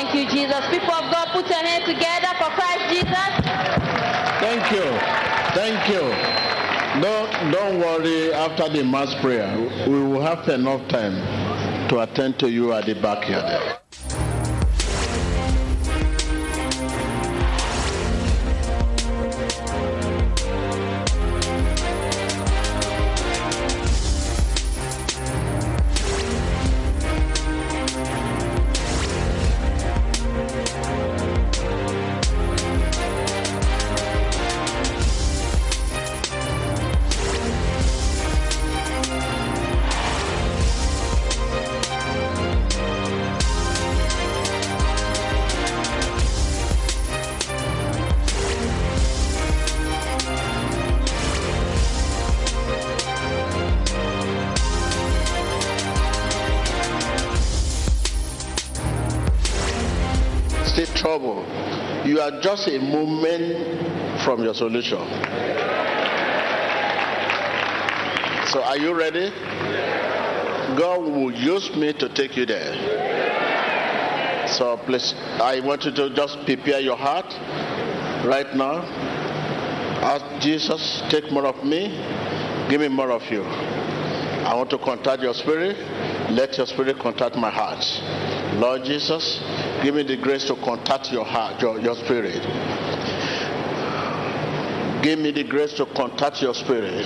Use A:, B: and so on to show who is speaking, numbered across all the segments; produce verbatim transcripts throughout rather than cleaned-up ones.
A: Thank you, Jesus. People of God, put your hands together for Christ Jesus.
B: Thank you. Thank you. Don't, don't worry, after the mass prayer, we will have enough time to attend to you at the backyard. Trouble. You are just a moment from your solution. So are you ready? God will use me to take you there. So please, I want you to just prepare your heart right now. Ask Jesus, take more of me, give me more of you. I want to contact your spirit. Let your spirit contact my heart. Lord Jesus, give me the grace to contact your heart, your, your spirit. Give me the grace to contact your spirit.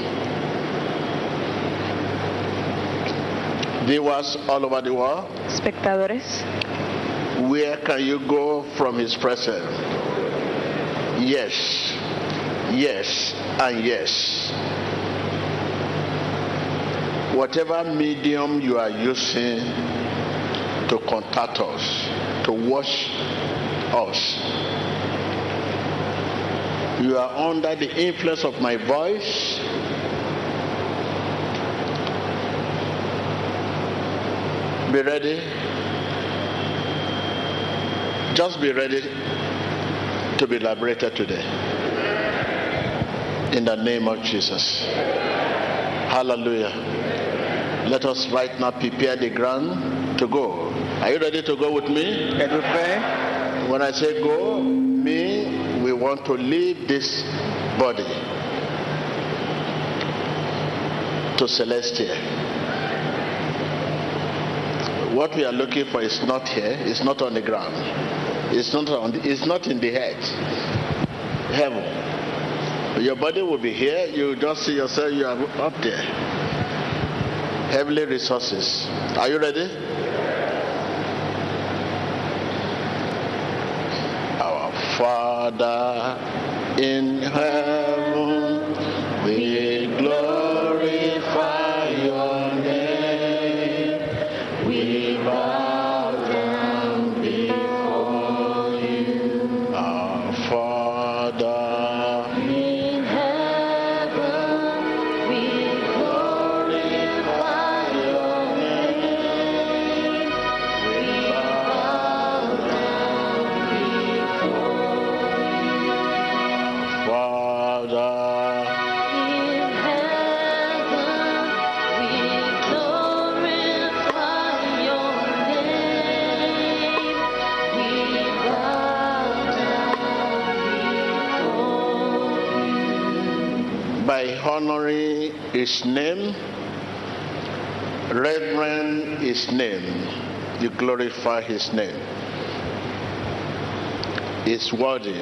B: Viewers all over the world.
A: Espectadores.
B: Where can you go from his presence? Yes, yes, and yes. Whatever medium you are using to contact us, to wash us, you are under the influence of my voice. Be ready. Just be ready to be liberated today. In the name of Jesus. Hallelujah. Let us right now prepare the ground to go. Are you ready to go with me? When I say go, me, we want to leave this body to Celestia. What we are looking for is not here, it's not on the ground. It's not on the, it's not in the head. Heaven. Your body will be here, you just see yourself, you are up there. Heavenly resources. Are you ready? Our Father in heaven, we glorify your name. We bow down before you. Our Father in heaven, we glorify your name. We bow down before you. Father in heaven, we glorify your name. We bow down before you. By honoring his name, reverend his name, you glorify his name. It's worthy.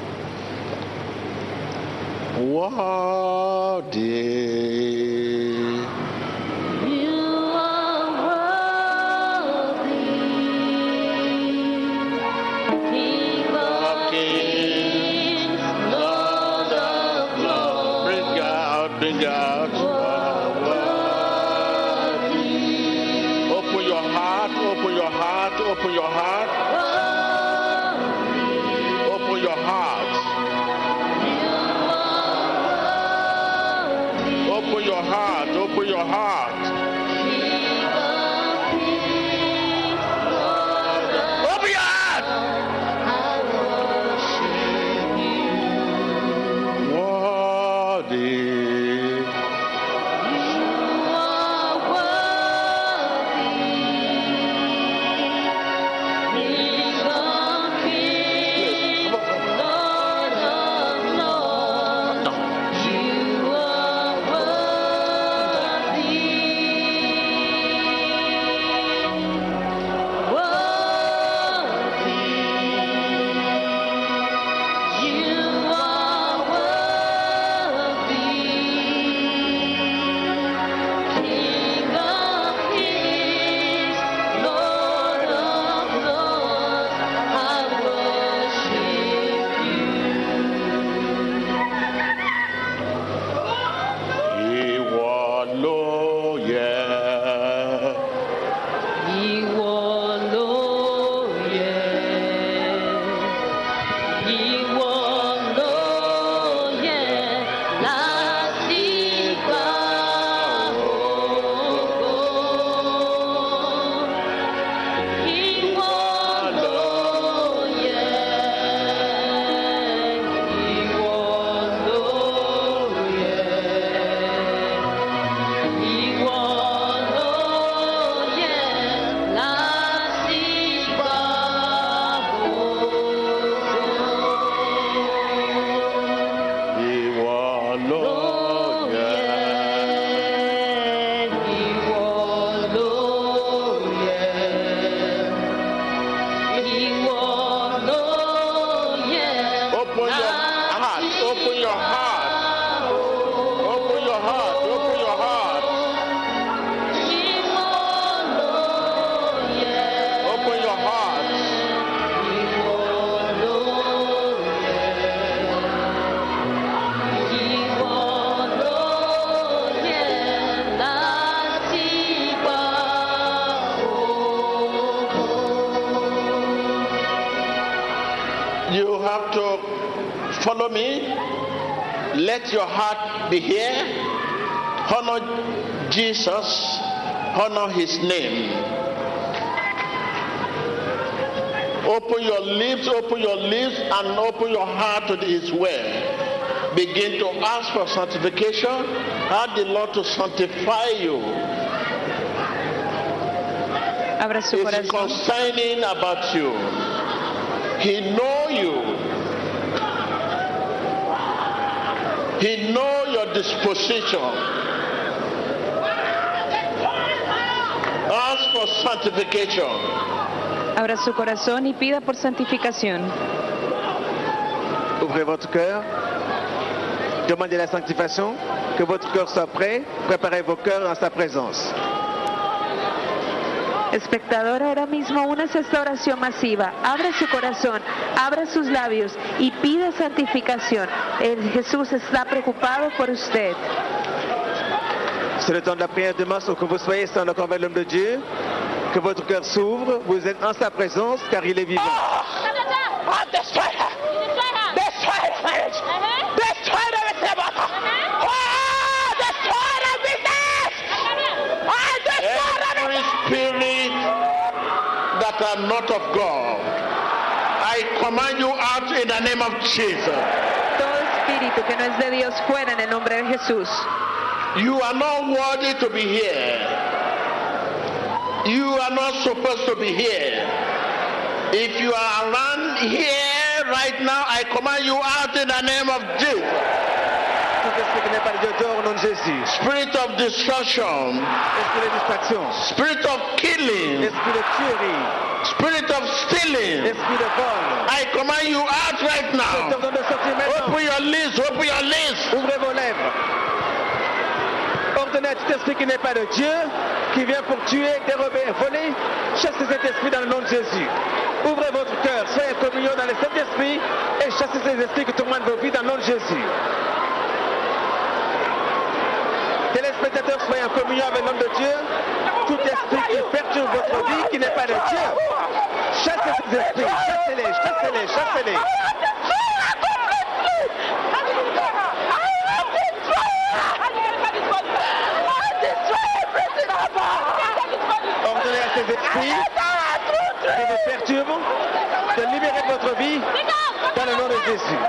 B: Worthy. You are worthy, King of kings, Lord of lords. Bring out, bring out. You are worthy. Open your heart, open your heart, open your heart. Open your heart. Open your heart, open your Open your heart. Open your heart. Open your heart. Open your heart. Open your heart. You have to follow me. Let your heart be here. Honor Jesus. Honor his name. Open your lips, open your lips, and open your heart to his word. Begin to ask for sanctification. Ask the Lord to sanctify you.
C: Abra su
B: It's
C: corazón.
B: concerning about you. He know you. He know your disposition. Ask for sanctification.
C: Abra su corazón y pida por santificación.
D: Ouvrez votre cœur. Demandez la sanctification. Que votre cœur soit prêt. Préparez vos cœurs en sa présence.
C: Espectador, ahora mismo únase a esta oración masiva. Abra su corazón, abra sus labios y pida santificación. El Jesús está preocupado por usted.
D: C'est le temps de la prière de masse, que vous soyez sans le corps vers l'homme de Dieu. Que votre cœur s'ouvre. Vous êtes en sa présence car il est vivant.
E: Oh, destroy her! Destroy her marriage! Destroy everything about her! Oh, destroy her business! Oh, destroy
B: Every
E: everything!
B: spirit that are not of God, I command you out in the name of Jesus.
C: Todo espíritu que no es de Dios fuera en el nombre de Jesús.
B: You are not worthy to be here. You are not supposed to be here. If you are around here right now, I command you out in the name of Jesus.
D: Tout esprit qui n'est pas de Dieu dehors au nom de Jésus.
B: Spirit of destruction,
D: Esprit de distraction.
B: spirit of killing,
D: Esprit de tuerie.
B: spirit of stealing,
D: Esprit de vol.
B: I command you out right
D: Je
B: now.
D: t'ordonne de sortir maintenant.
B: Open your lips, open your lips.
D: Ouvrez vos lèvres. Ordonnez à tout esprit qui n'est pas de Dieu, qui vient pour tuer, dérober, voler, chassez cet esprit dans le nom de Jésus. Ouvrez votre cœur, soyez en communion dans le Saint-Esprit et chassez ces esprits qui tourmentent vos vies dans le nom de Jésus. Téléspectateurs, soyez en communion avec l'homme de Dieu. Tout esprit qui perturbe votre vie, qui n'est pas de Dieu, chassez ces esprits, chassez-les, chassez-les, chassez-les. Ordonnez à ces esprits qui vous perturbent de libérer votre vie dans le nom de Jésus.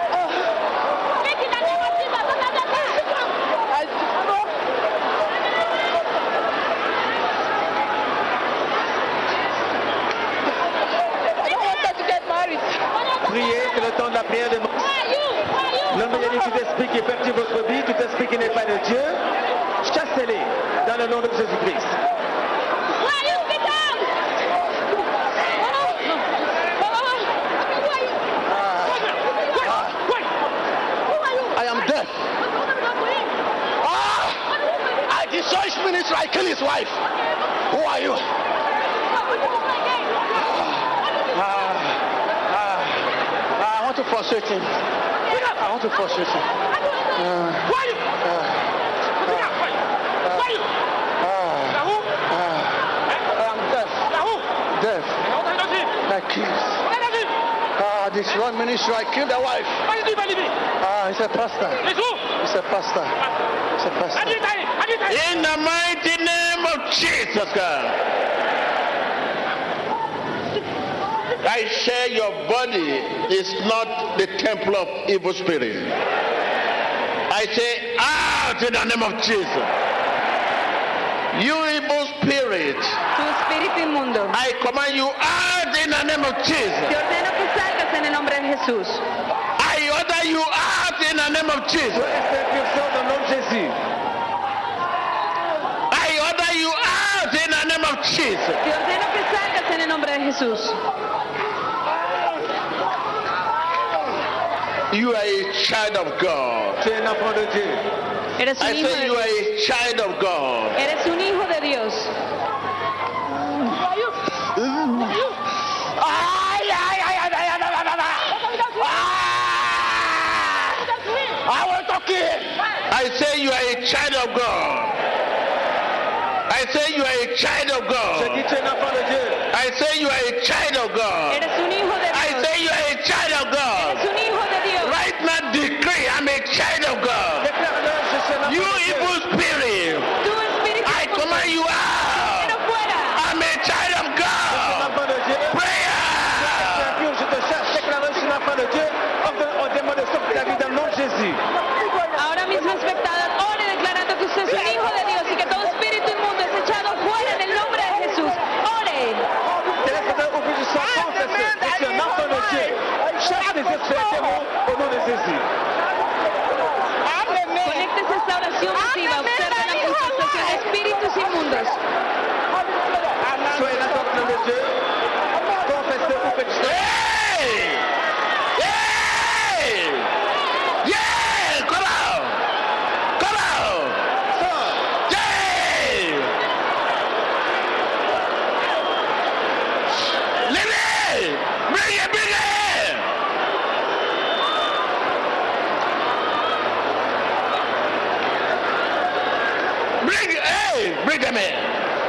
D: Priez, c'est le temps de la prière de Moses. L'homme de Dieu, tout esprit qui perturbe votre vie, tout esprit qui n'est pas de Dieu, chassez-les dans le nom de Jésus-Christ.
E: I am deaf. Ah! I destroy his ministry, I kill his wife. Who are you? Ah, ah, I want to frustrate him. I want to frustrate him. Uh, uh, I am deaf. Deaf. I kill. Ah, this one ministry, I killed the wife. Ah, he's a pastor. He's a pastor. He's a pastor.
B: In the mighty name of Jesus, God. I say your body is not the temple of evil spirit. I say out in the name of Jesus. You evil spirit,
C: Tu espíritu inmundo,
B: I command you out in the name of
C: te
B: Jesus.
C: ordeno que salgas en el nombre de Jesús.
B: I order you out in the name of Jesus.
D: Esprit impur dans le nom de Jésus.
B: I order you out in the name of Jesus.
C: Te ordeno que salgas en el nombre de Jesús.
B: You are a child of God.
D: Tu es un enfant de Dieu.
C: Eres un
B: I
C: hijo
B: say
C: de
B: you are
C: Dios.
B: a child of God.
C: Eres un hijo de Dios.
B: I want to kill. I say you are a child of God. I say you are a child of
D: Je
B: God.
D: dis tu es un enfant de Dieu.
B: I say you are a child of God.
C: Eres un hijo de
B: I
C: Dios.
B: say you are a child of God.
C: Eres un hijo de Dios.
B: Right now decree I'm a child of God.
D: Déclare-le, je suis un enfant
B: You
D: de Dieu.
B: evil spirit,
C: Tu espíritu
B: I
C: inmundo,
B: command you out.
C: quiero fuera.
B: I'm a child of
D: Un
B: God.
D: enfant de Dieu.
B: Prayer.
D: Je te cherche, déclare je suis un enfant de Dieu. On demande de sortir la vie dans le nom de Jésus.
C: Ahora mismo, espectador, ore declarando que usted es un hijo de Dios y que todo espíritu inmundo es echado fuera en el nombre de Jesús. Ore.
D: Téléspectateur, oublie du sang, confesse, je suis un enfant de Dieu. Chasse les esprits démons au nom de Jésus.
C: Conéctese a esta oración masiva. Observa la manifestación de espíritus inmundos.
D: Soyez un enfant de Dieu. Confessez vos péchés.
B: Hey! Hey! Yeah! Come out! Come out! Yeah! Leave it! Bring it! Bring it! Bring it! Hey! Bring them in!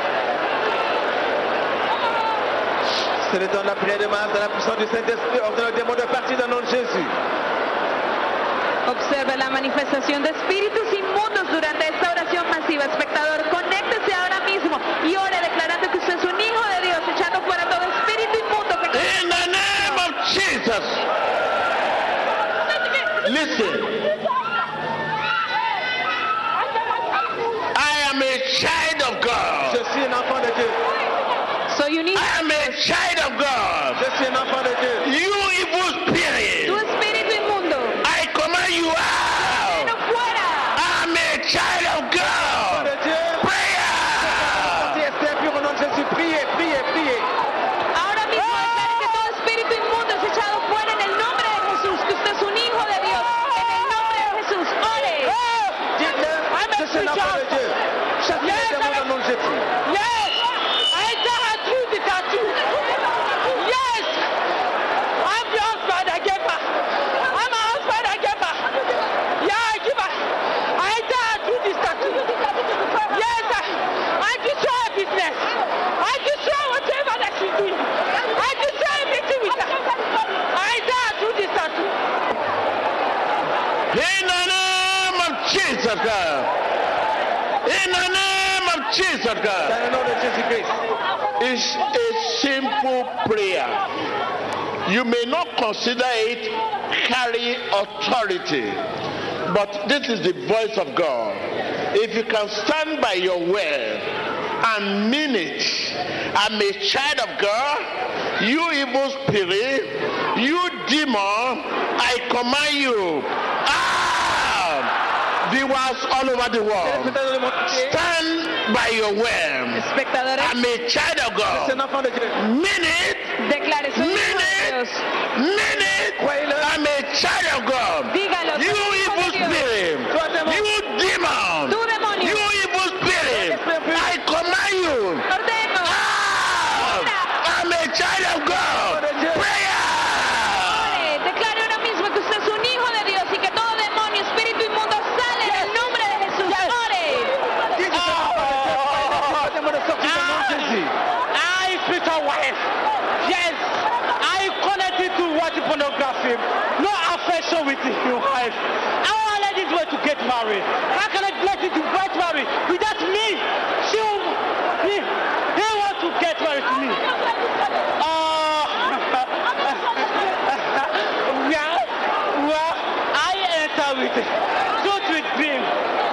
D: C'est le temps de la prière de masse, de la puissance du Saint-Esprit. Ordonne le démon de partir dans le nom de Jésus.
C: Observe la manifestación de espíritus inmundos durante esta oración masiva. Espectador, conéctese ahora mismo y ore declarando que usted es un hijo de Dios, echando fuera todo espíritu inmundo que
B: In the name of Jesus. Listen. I am a child of God.
D: Je suis un enfant de Dieu.
C: soy un hijo.
B: I am a child of God.
D: Je suis un enfant de Dieu.
B: You evil
C: Tu
B: spirit,
C: espíritu inmundo,
B: I command you out.
C: no fuera.
B: I'm a child of
D: Enfant
B: God.
D: de Dieu.
B: Prayer.
D: Sortez, esprit impur au nom de Jésus. Priez, priez, priez.
C: Ahora mismo declare que todo espíritu inmundo es echado fuera en el nombre de Jesús, que usted es un hijo de Dios. En el nombre de Jesús, ore.
D: Dites-le, je suis un enfant de Dieu. Chaque les démons dans le nom de Jésus.
A: Yes, I got through the tattoo. Yes, I'm the husband I gave her. I'm a husband I gave her. Yeah, I give her. I got through this tattoo. Yes, I, I destroy her business. I destroy whatever that she's doing. I destroy everything with her. I got through this tattoo.
B: In the name of Jesus God. In the name of Jesus God.
D: Dans le nom de Jésus-Christ.
B: It's a simple prayer. You may not consider it carry authority, but this is the voice of God. If you can stand by your word and mean it, I'm a child of God, you evil spirit, you demon, I command you out. Viewers all over the world,
D: Téléspectateurs de mon côté.
B: stand by your word.
C: Espectadores,
B: I'm a child of
D: C'est un
B: God.
D: enfant de Dieu.
B: Mean it,
C: declare, soy un hijo de
B: mean
C: Dios.
B: it, mean it.
D: Croyez-le.
B: I'm a child of God.
C: Dígalo,
B: You
C: soy hijo
B: evil
C: de Dios.
B: spirit,
D: Toi, démon.
B: you demon,
C: Tú, demonio.
B: you evil spirit, I command you
C: Ordeno.
B: out. I'm a child of God. Prayer.
C: Ore, declare ahora mismo que usted es un hijo de Dios y que todo demonio, espíritu inmundo sale en el nombre de Jesús. Ore.
D: Dites, je suis un enfant de Dieu. Croyez-le. C'est démon de sortir dans le nom de Jésus.
A: I spiritual wife. Yes, I connected to watch pornography. No affection with your wife. How I let this way to get married? How can I let it to get married without me? She, he, he want to get married to me. Uh, well, well, I enter with truth with dream.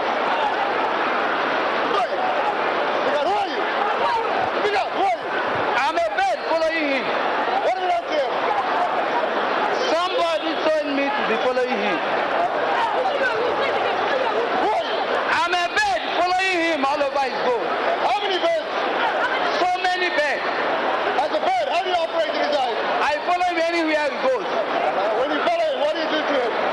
E: I'm a bed following him. What did I tell? Somebody told me to be following him. I'm a bed following him all over his goal. How many beds? So many beds. As a bed, how do you operate in his eyes? I follow him anywhere he goes. When you follow him, what do you do to him?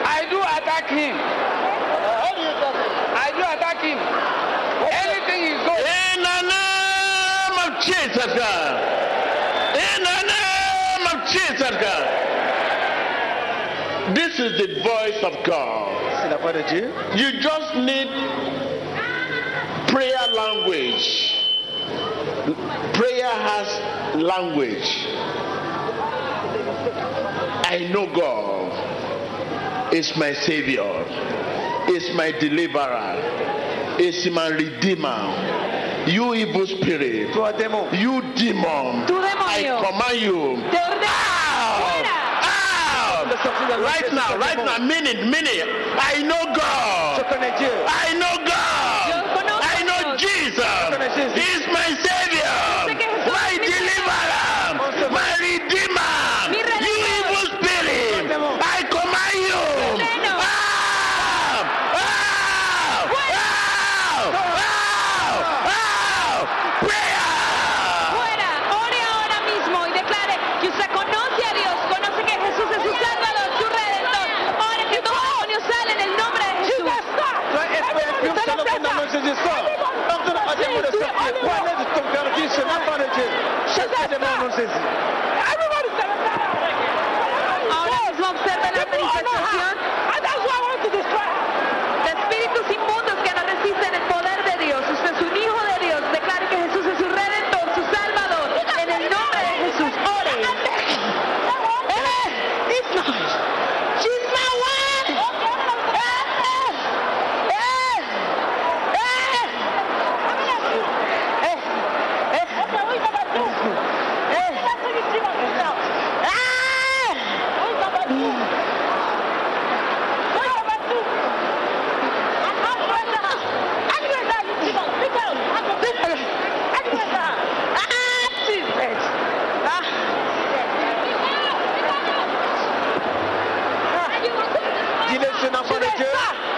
D: attack him. I do attack him. Anything is good.
B: In the name of Jesus God. In the name of Jesus God. This is the voice of God.
D: C'est la voix de Dieu.
B: You just need prayer language. Prayer has language. I know God is my Savior, is my deliverer, is my Redeemer. You evil spirit,
D: Toi, démon.
B: you demon,
C: Tu
B: I
C: demonio,
B: command you.
C: te ordeno,
B: Out! Out! Right now, right now, minute, minute. I know
D: Je
B: God.
D: connais Dieu.
B: I know God.
C: Yo conozco
B: I
C: a
B: know
C: Dios.
B: Jesus.
D: connais Jésus.
B: He's my Savior,
C: Yo sé que Jesús
B: my
C: es mi
B: deliverer, my Redeemer.
C: Mi
B: You
C: Redentor.
B: evil spirit,
D: Démon.
B: I command you.
C: Ordeno.
B: Out! Out!
C: Fuera.
B: Out! Out! Out! Prayer!
C: fuera, ore ahora mismo y declare que usted conoce a Dios, conoce que Jesús es su Salvador, su Redentor. Ore que todo demonio sale en el nombre de Jesús.
D: Toi, esprit impur, c'est le nom de Jésus. Sors. Ordonne à démon de sortir. Prenez de ton cœur, dis ce l'enfant de Dieu. Chasse les démons au nom de Jésus.
C: Ahora mismo observe la manifestación de espíritus inmundos que no resisten el poder de Dios. Usted es un hijo de Dios. Declare que Jesús es su Redentor, su Salvador. En el nombre de Jesús, ore.
D: Dis-le, c'est un enfant de Dieu.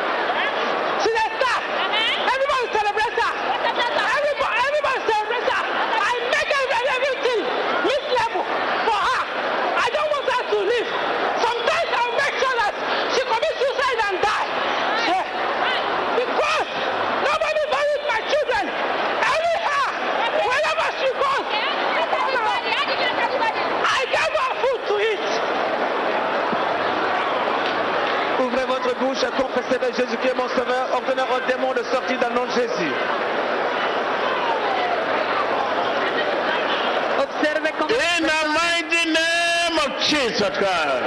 D: Ouvrez votre bouche à confesser de Jésus qui est mon sauveur. Ordonnez au démon de sortir dans le nom de Jésus.
C: Observe cómo
B: In the mighty name of Jesus Christ.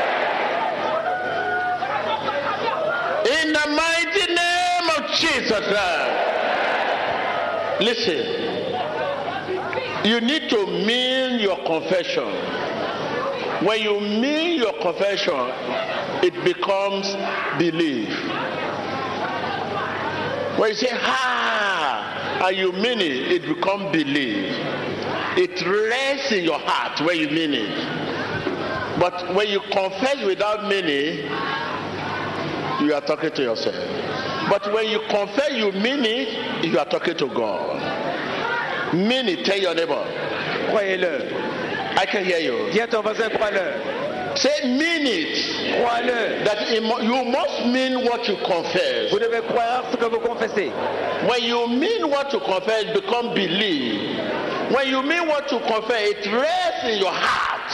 B: In the mighty name of Jesus Christ. Listen. You need to mean your confession. When you mean your confession, it becomes belief. When you say, ah, and you mean it, it becomes belief. It rests in your heart when you mean it. But when you confess without meaning, you are talking to yourself. But when you confess, you mean it, you are talking to God. Mean it, tell your neighbor.
D: Croyez-le.
B: I can hear you.
D: Dis à ton voisin, crois-le.
B: Say, mean it.
D: Crois-le.
B: That it mu- you must mean what you confess.
D: Vous devez croire ce que vous confessez.
B: When you mean what you confess, it becomes belief. When you mean what you confess, it rests in your heart.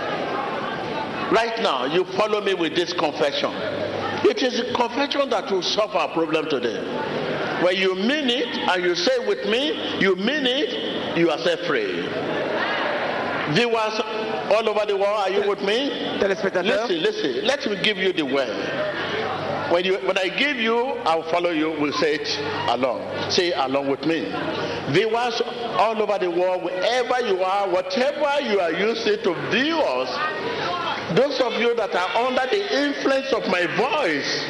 B: Right now, you follow me with this confession. It is a confession that will solve our problem today. When you mean it and you say with me, you mean it, you are set free. Viewers all over the world, are you with me?
D: Téléspectateurs.
B: Listen, listen. Let me give you the word. When you, when I give you, I'll follow you. We'll say it along. Say it along with me. Viewers all over the world, wherever you are, whatever you are using to view us, those of you that are under the influence of my voice,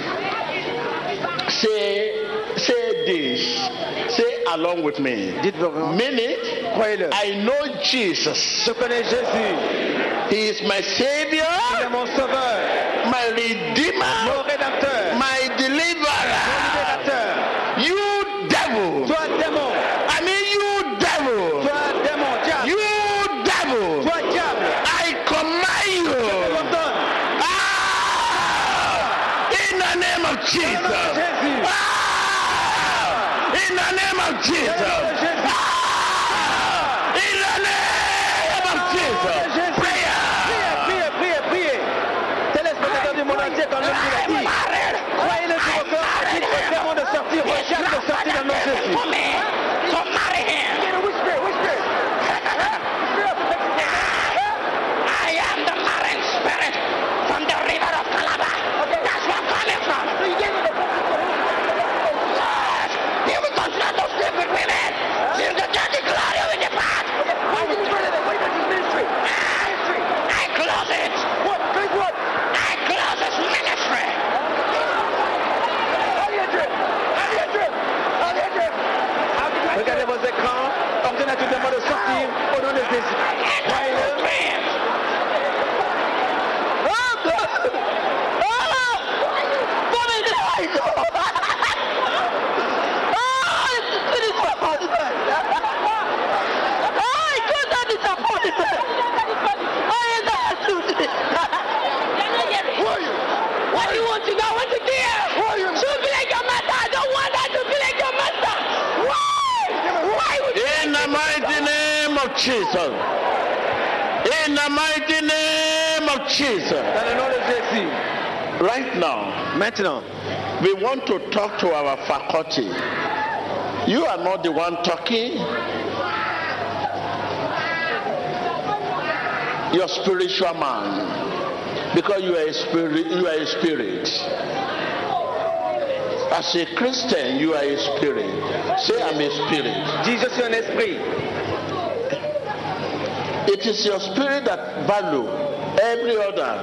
B: say, say this. Say along with me.
D: Dites-le.
B: Mean it.
D: Croyez-le.
B: I know Jesus.
D: Je connais Jésus.
B: He is my Savior,
D: Il est mon sauveur.
B: my Redeemer,
D: Mon rédempteur.
B: my
D: Mon
B: Deliverer.
D: libérateur.
B: You devil.
D: Toi, démon.
B: I mean you devil.
D: Toi, démon. Diable.
B: You devil.
D: Toi, diable.
B: I command
D: Je
B: you.
D: t'ordonne.
B: Ah! In the Jesus. Ah! In the name of Jesus. Ah! In the name of Jesus. Prayer.
D: Priez, priez, priez. Téléspectateurs du monde entier, quand l'homme dit, croyez-le sur vos corps, et dites votre démon de sortir, recherche de sortir dans le nom de Jésus. Regardez vos écrans, ordonnez à tout le monde de sortir au nom de Jésus. Croyez-le.
A: What do you want to know? What to give? To be like your master. I don't want that to be like your master. Why? Why would you?
B: In the mighty name of Jesus. In the mighty name of Jesus.
D: Dans le nom de Jésus.
B: Right now,
D: Maintenant,
B: we want to talk to our faculty. You are not the one talking. Your spiritual man. Because you are a spirit, you are a spirit. As a Christian, you are a spirit. Say, I'm a spirit.
D: dis je suis un esprit.
B: It is your spirit that value every other.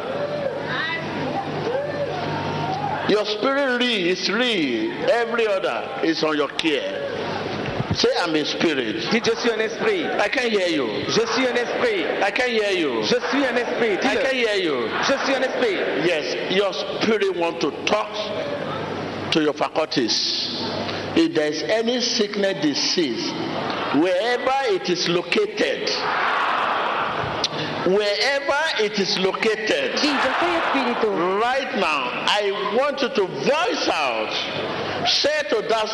B: Your spirit real is real. Every other is on your care. Say, I'm a spirit.
D: dis je suis un esprit.
B: I can hear you.
D: Je suis un esprit.
B: I can hear you.
D: Je suis un esprit.
B: I
D: Dis-le.
B: can hear you.
D: Je suis un esprit.
B: Yes, your spirit want to talk to your faculties. If there is any sickness, disease, wherever it is located, wherever it is located,
C: Di, yo soy espíritu.
B: right now, I want you to voice out, say to that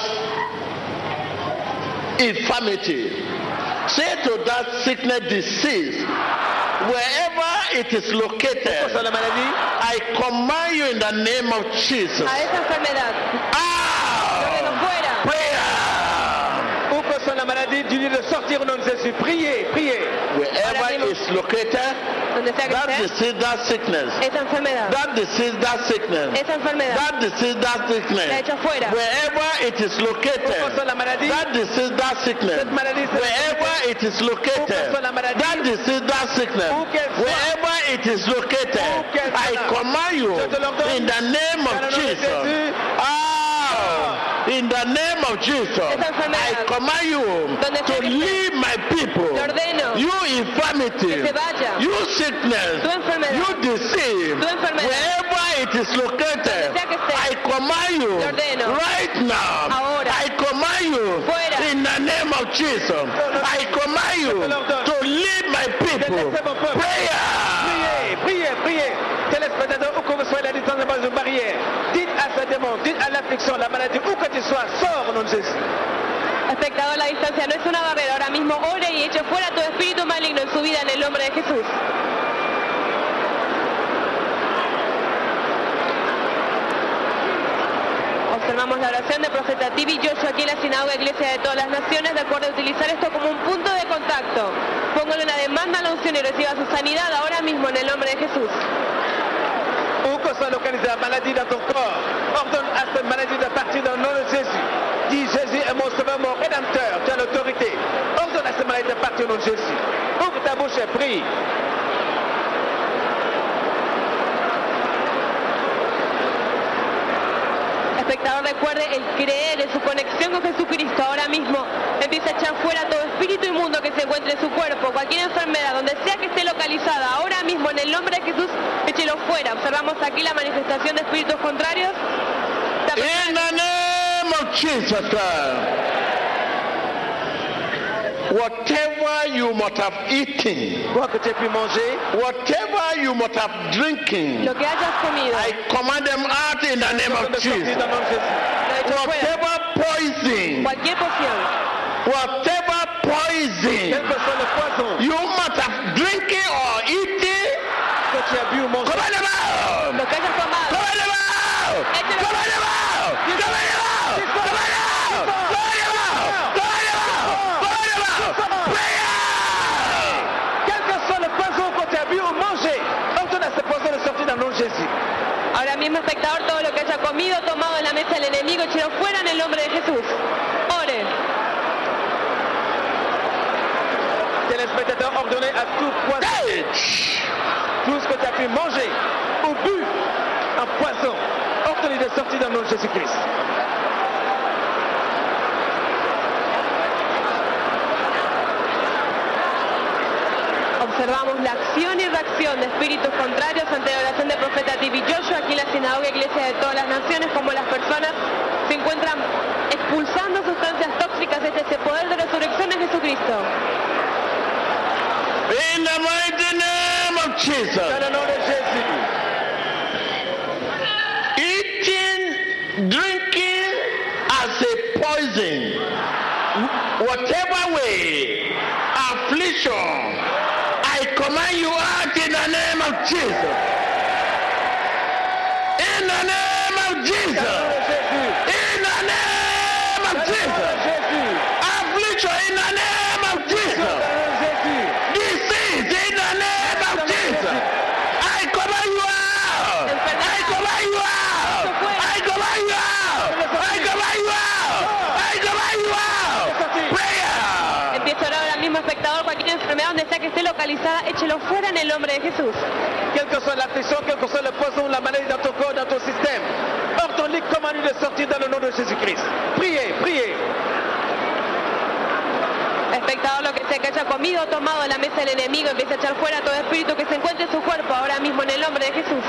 B: infirmity, say to that sickness, disease, wherever it is located,
D: Sur la maladie,
B: I command you in the name of Jesus.
C: A esa enfermedad.
B: Out!
C: Fuera.
B: Prayer!
D: où que soit la maladie, dis-lui de sortir au nom de Jésus. Priez, priez.
B: Wherever it's located,
C: Donde sea que
B: that
C: esté.
B: disease, that sickness,
C: Esa enfermedad.
B: that disease, that sickness,
C: Esa enfermedad.
B: that disease, that
C: La
B: sickness,
C: echa fuera.
B: wherever it is
D: Où que
B: located,
D: soit la maladie,
B: that disease, that sickness,
D: cette maladie, cette
B: wherever it is located,
D: soit la maladie,
B: that disease, that sickness,
D: où qu'elle soit,
B: wherever it is located,
D: où qu'elle
B: I
D: soit,
B: command you
D: je te l'ordonne,
B: in the name
D: dans le
B: of
D: nom de
B: Jesus.
D: Jésus.
B: Ah, in the name of Jesus,
C: Esa
B: I
C: enfermedad.
B: command you
C: Donde sea
B: to
C: que esté.
B: leave my people.
C: Te ordeno.
B: You infirmity,
C: Que se vaya.
B: you sickness,
C: Tu enfermedad.
B: you disease,
C: Tu enfermedad.
B: wherever it is located,
C: Donde sea que esté.
B: I command you
C: Te ordeno.
B: right now.
C: Ahora.
B: I command you
C: Fuera.
B: in the name of Jesus. I command you
D: te l'ordonne.
B: to leave my people.
D: Laissez mon peuple.
B: Prayer.
D: Priez, priez, priez. Téléspectateurs, où que vous soyez, la distance n'est pas une barrière. Dites à ce démon, dites à l'affliction, la maladie, où que tu sois, sors au nom de Jésus.
C: Espectador, la distancia no es una barrera. Ahora mismo ore y eche fuera todo espíritu maligno en su vida en el nombre de Jesús. Observamos la oración del profeta Tibi Joshua aquí en la sinagoga Iglesia de todas las Naciones. De acuerdo a utilizar esto como un punto de contacto. Póngale una demanda a la unción y reciba su sanidad ahora mismo en el nombre de Jesús.
D: Où que soit localisée la maladie dans ton corps, ordonne à cette maladie de partir dans le nom de Jésus. Dis Jésus est mon sauveur, mon rédempteur, tu as l'autorité. Ordonne à cette maladie de partir au nom de Jésus. Ouvre ta bouche et prie.
C: Espectador, recuerde el creer en su conexión con Jesucristo. Ahora mismo empieza a echar fuera todo espíritu inmundo que se encuentre en su cuerpo, cualquier enfermedad, donde sea que esté localizada. Ahora mismo, en el nombre de Jesús, échelo fuera. Observamos aquí la manifestación de espíritus contrarios.
B: In the name of Jesus Christ. Whatever you must have eaten,
D: Quoi que tu aies pu manger,
B: whatever you must have drinking,
C: Lo que hayas comido,
B: I command them out in the name
D: de
B: of
D: sortir
B: Jesus.
D: dans le nom de Jésus.
C: lo echo fuera.
B: Whatever poison,
C: Cualquier poción,
B: whatever
D: Quel
B: poison
D: que soit le poison
B: you must have drinking or eating,
D: que tu as bu ou mangé,
B: command them out.
C: lo que hayas tomado,
B: Command them out. Command them out. Command them out. Command them out. Command them out. Command them out. Command them out. Prayer.
D: quel que soit le poison que tu as bu ou mangé, ordonne à ce poison de sortir dans le nom de Jésus.
C: ahora mismo espectador, todo lo que haya comido, tomado en la mesa del enemigo, échelo fuera en el nombre de Jesús. Ore.
D: Téléspectateur, ordonnez à tout poison,
B: Hey.
D: tout ce que tu as pu manger ou bu, un poison, ordonnez de sortir dans le nom de Jésus-Christ.
C: Observamos la acción y reacción de espíritus contrarios ante la oración del profeta Tibi Joshua aquí en la sinagoga iglesia de todas las naciones, como las personas se encuentran expulsando sustancias tóxicas desde ese poder de resurrección de Jesucristo.
B: In the mighty name of
D: Dans
B: Jesus.
D: le nom de Jésus.
B: Eating, drinking as a poison, whatever way, affliction, I command you out in the name of Jesus. In the name of
D: Dans le nom
B: Jesus.
D: de Jésus.
B: In the name of
D: Dans le nom de
B: Jesus.
D: Jésus.
B: Affliction in the name of
D: Dans
B: Jesus.
D: le nom de Jésus.
B: Disease in the name of Jesus. I command you out. I command you out. I command you out. I command you out. I command you out. Prayer.
C: Empieza a orar ahora mismo, espectador, cualquier enfermedad donde sea que esté localizada, échelo fuera en el nombre de Jesús.
D: Quelle que soit l'affliction, quel que soit le poison, la maladie dans ton corps, dans ton système, ordonne-lui, commande-lui de sortir dans le nom de Jésus-Christ. Priez, priez.
C: Espectador, lo que sea que haya comido o tomado en la mesa del enemigo, empieza a echar fuera todo espíritu que se encuentre en su cuerpo ahora mismo en el nombre de Jesús.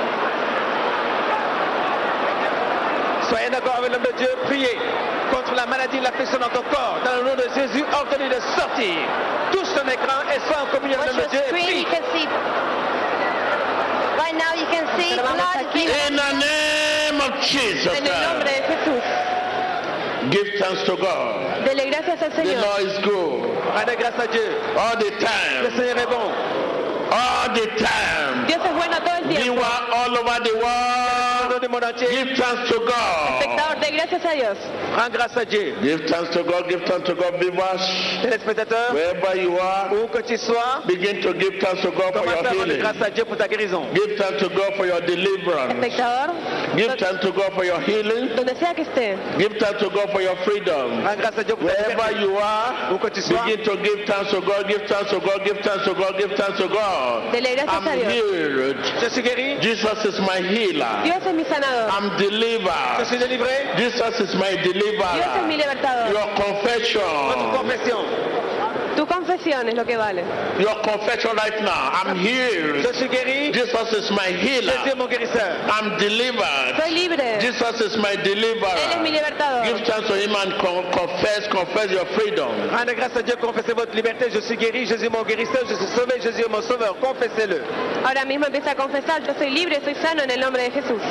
D: Soyez d'accord avec l'homme de Dieu, priez contre la maladie, l'affliction dans ton corps. Dans le nom de Jésus, ordonne-lui de sortir. Touche ton écran et sois en communion avec l'homme de Dieu et
F: Screen,
D: prie.
F: you can see. Right now, you can see
C: Pero vamos
F: blood
C: aquí.
F: is
B: In the name of Jesus.
C: En el nombre de Jesús.
B: Give thanks to God.
C: Dele gracias al
B: The
C: Señor.
B: Lord is good
D: Rendez grâce à Dieu.
B: all the
D: Le
B: time.
D: Seigneur est bon.
B: All the time.
C: Dios es bueno todo el
B: We
C: tiempo.
B: were all over the world.
D: Dans le monde entier,
B: Give thanks to God.
C: Espectador, de gracias a Dios.
D: rends grâce à Dieu.
B: Give thanks to God. Give thanks to God. Viewers,
D: Téléspectateur,
B: wherever you are,
D: où que tu sois,
B: begin to give thanks to God for
D: commence
B: your
D: à rendre
B: healing.
D: grâce à Dieu pour ta guérison.
B: Give thanks to God for your deliverance.
C: Espectador,
B: Give thanks to God for your healing.
C: donde sea que esté.
B: Give thanks to God for your freedom.
D: Rends grâce à Dieu pour ta
B: Wherever
D: liberté.
B: you are,
D: Où que tu sois,
B: begin to give thanks to God. Give thanks to God. Give thanks to God. Give thanks to God.
C: Dele gracias
B: I'm
C: a Dios.
B: healed.
D: je suis guéri,
B: Jesus is my healer.
C: Dios es mi sanador.
B: I'm
D: je
B: delivered.
D: suis délivré.
B: Jesus is my
C: Dios es mi
B: deliverer.
C: libertador.
B: Your
D: Votre
B: confession.
D: confession.
C: Tu confesión es lo que vale.
B: Your confession right now. I'm healed.
D: Je suis guéri,
B: Jesus is my
D: Jésus est
B: healer.
D: mon guérisseur.
B: I'm delivered.
C: Soy libre.
B: Jesus is my
C: Él es mi
B: deliverer.
C: libertador.
B: Give thanks to him and con- confess, confess your freedom.
D: Rendez grâce à Dieu, confessez votre liberté. Je suis guéri, Jésus est mon guérisseur, je suis sauvé, Jésus est mon sauveur. Confessez-le.
C: Ahora mismo empieza a confesar, yo soy libre, soy sano en el nombre de Jesús.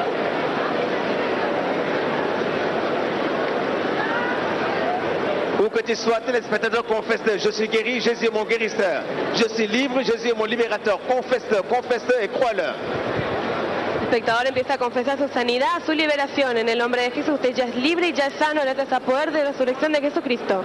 D: Où que tu sois, téléspectateur, confesse-le. Je suis guéri, Jésus est mon guérisseur. Je suis libre, Jésus est mon libérateur. Confesse-le, confesse-le et crois-le.
C: El espectador empieza a confesar su sanidad, su liberación en el nombre de Jesús. Usted ya es libre y ya es sano gracias al poder de la resurrección de Jesucristo.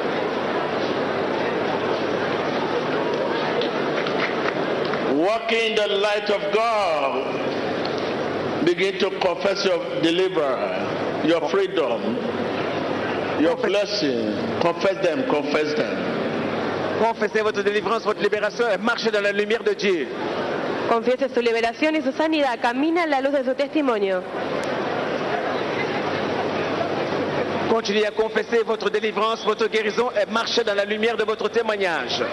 B: Walking in the light of God. Begin to confess your deliverer, your freedom, your blessing. Confess them, confess them.
D: Confessez votre délivrance, votre libération et marchez dans la lumière de Dieu.
C: Confiese su liberación y su sanidad. Camina en la luz de su testimonio.
D: Continuez à confesser votre délivrance, votre guérison et marchez dans la lumière de votre témoignage.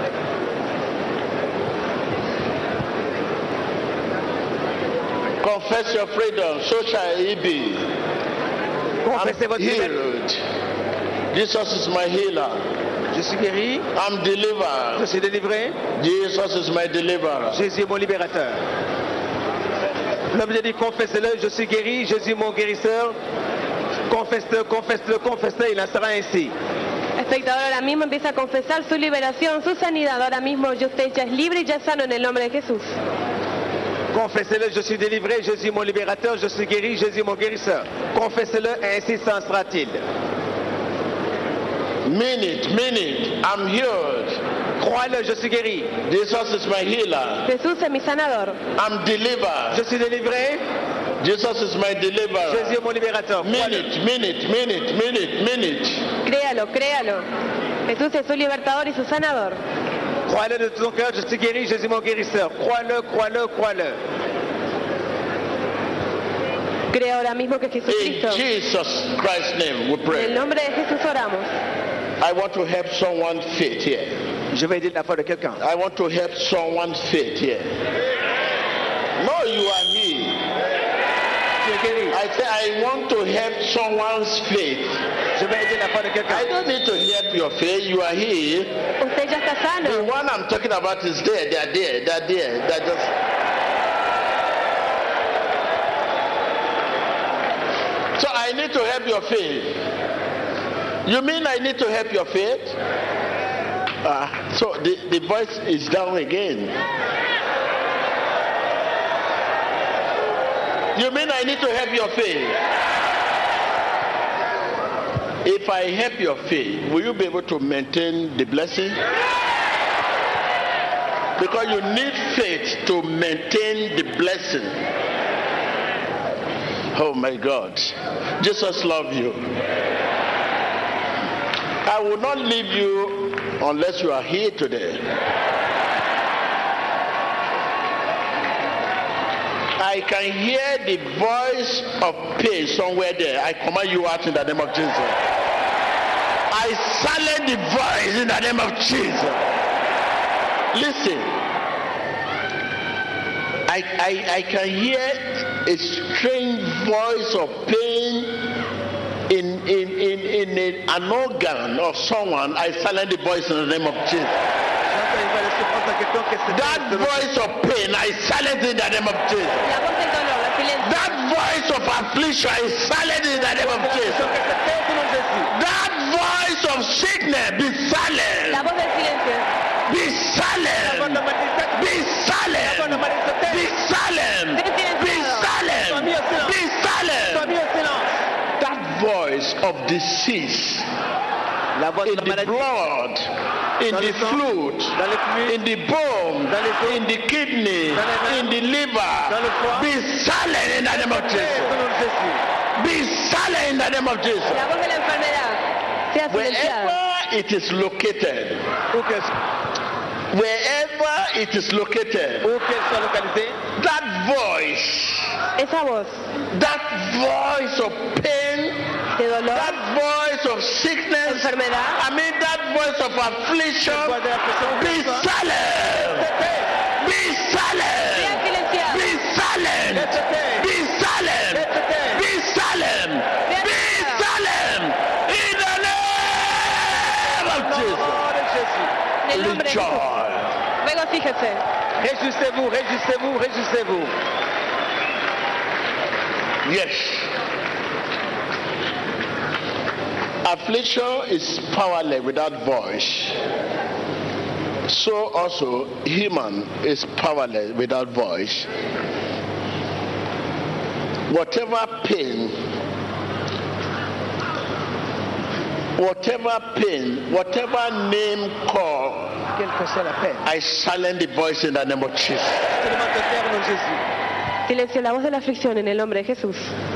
B: Confess your freedom, so shall it be.
D: Confessez
B: I'm
D: votre liberté.
B: healed. Jesus is my healer.
D: Je suis guéri.
B: I'm delivered.
D: Je suis délivré.
B: Jesus is my deliverer.
D: Jésus est mon libérateur. L'homme de dit confesse-le, je suis guéri, Jésus est mon guérisseur. Confesse-le, confesse-le, confesse-le, il en sera ainsi.
C: El espectador ahora mismo empieza a confesar su liberación, su sanidad. Ahora mismo usted ya es libre y ya es sano en el nombre de Jesús.
D: Confessez-le, je suis délivré, Jésus est mon libérateur, je suis guéri, Jésus est mon guérisseur. Confessez-le, ainsi s'en sera-t-il.
B: Mean it, mean it. I'm healed.
D: Crois-le, je suis guéri.
B: Jesus is my healer.
C: Jesús es mi sanador.
B: I'm delivered.
D: Je suis délivré.
B: Jesus is my deliverer.
D: Jésus est mon libérateur.
B: Mean it, mean it, mean it, mean it, mean it.
C: Créalo, créalo. Jesús es su libertador y su sanador.
D: Crois-le de tout ton cœur, je suis guéri, Jésus est mon guérisseur. Crois-le, crois-le, crois-le.
C: Creo ahora mismo que
B: In
C: Jesucristo.
B: Jesus Christ's name we
C: En el
B: pray.
C: nombre de Jesús oramos.
B: I want to help someone's faith here.
D: Je vais aider la foi de quelqu'un.
B: I want to help someone's faith here. No, you are here.
D: Tu es guéri.
B: I say I want to help someone's faith.
D: Je vais aider la foi de
B: I
D: quelqu'un.
B: don't need to help your faith. You are here.
C: Usted ya está
B: The
C: sano.
B: one I'm talking about is there. They are there. They are there. They are just. So I need to help your faith. You mean I need to help your faith? Ah, so the, the voice is down again. You mean I need to help your faith? If I help your faith, will you be able to maintain the blessing? Because you need faith to maintain the blessing. Oh my God. Jesus loves you. I will not leave you unless you are here today. I can hear the voice of pain somewhere there. I command you out in the name of Jesus. I silence the voice in the name of Jesus. Listen. I, I, I can hear a strange voice of pain in, in, in, in a, an organ of someone. I silence the voice in the name of Jesus. That voice of pain, I silence in the name of Jesus.
C: La voz del dolor, la silencio.
B: That voice of affliction, I silence in the name of Jesus. That voice of sickness, be
C: La
B: silent.
C: voz del silencio.
B: Be silent. Be silent. Be silent. Be silent. Be silent. That voice of disease
D: La voix de
B: in
D: la
B: the
D: maladie.
B: blood, in
D: Dans
B: the
D: le sang,
B: fluid,
D: dans les fluides,
B: in the bone,
D: dans les os,
B: in the kidney,
D: dans les reins,
B: in the liver,
D: dans le foie.
B: be silent in the name of
D: Au
B: Jesus.
D: nom de Jésus.
B: Be silent in the name of Jesus.
C: La voz de la enfermedad sea silenciada.
B: Wherever it is located,
D: Où qu'elle
B: wherever it is located,
D: où qu'elle soit localisée,
B: that voice,
C: Esa voz
B: that voice of pain,
C: de dolor,
B: that voice of sickness,
C: enfermedad,
B: I mean that voice of affliction,
D: voix de la pression,
B: be silent. Be
C: sea
B: silent.
C: silenciada.
B: Be silent. Be silent. Be silent. Be silent. In the name of
D: au
B: Jesus.
D: nom de Jésus.
C: En el nombre de Jesús.
B: Rejoice.
C: Regocíjese.
D: Réjouissez-vous, réjouissez-vous, réjouissez-vous.
B: Yes. Affliction is powerless without voice. So also human is powerless without voice. Whatever pain, whatever pain, whatever name call,
D: Quelle que soit la peine.
B: I silence the voice in the name of Jesus.
D: Je demande de faire au nom de Jésus.
C: Silencio la voz de la aflicción en el nombre de Jesús.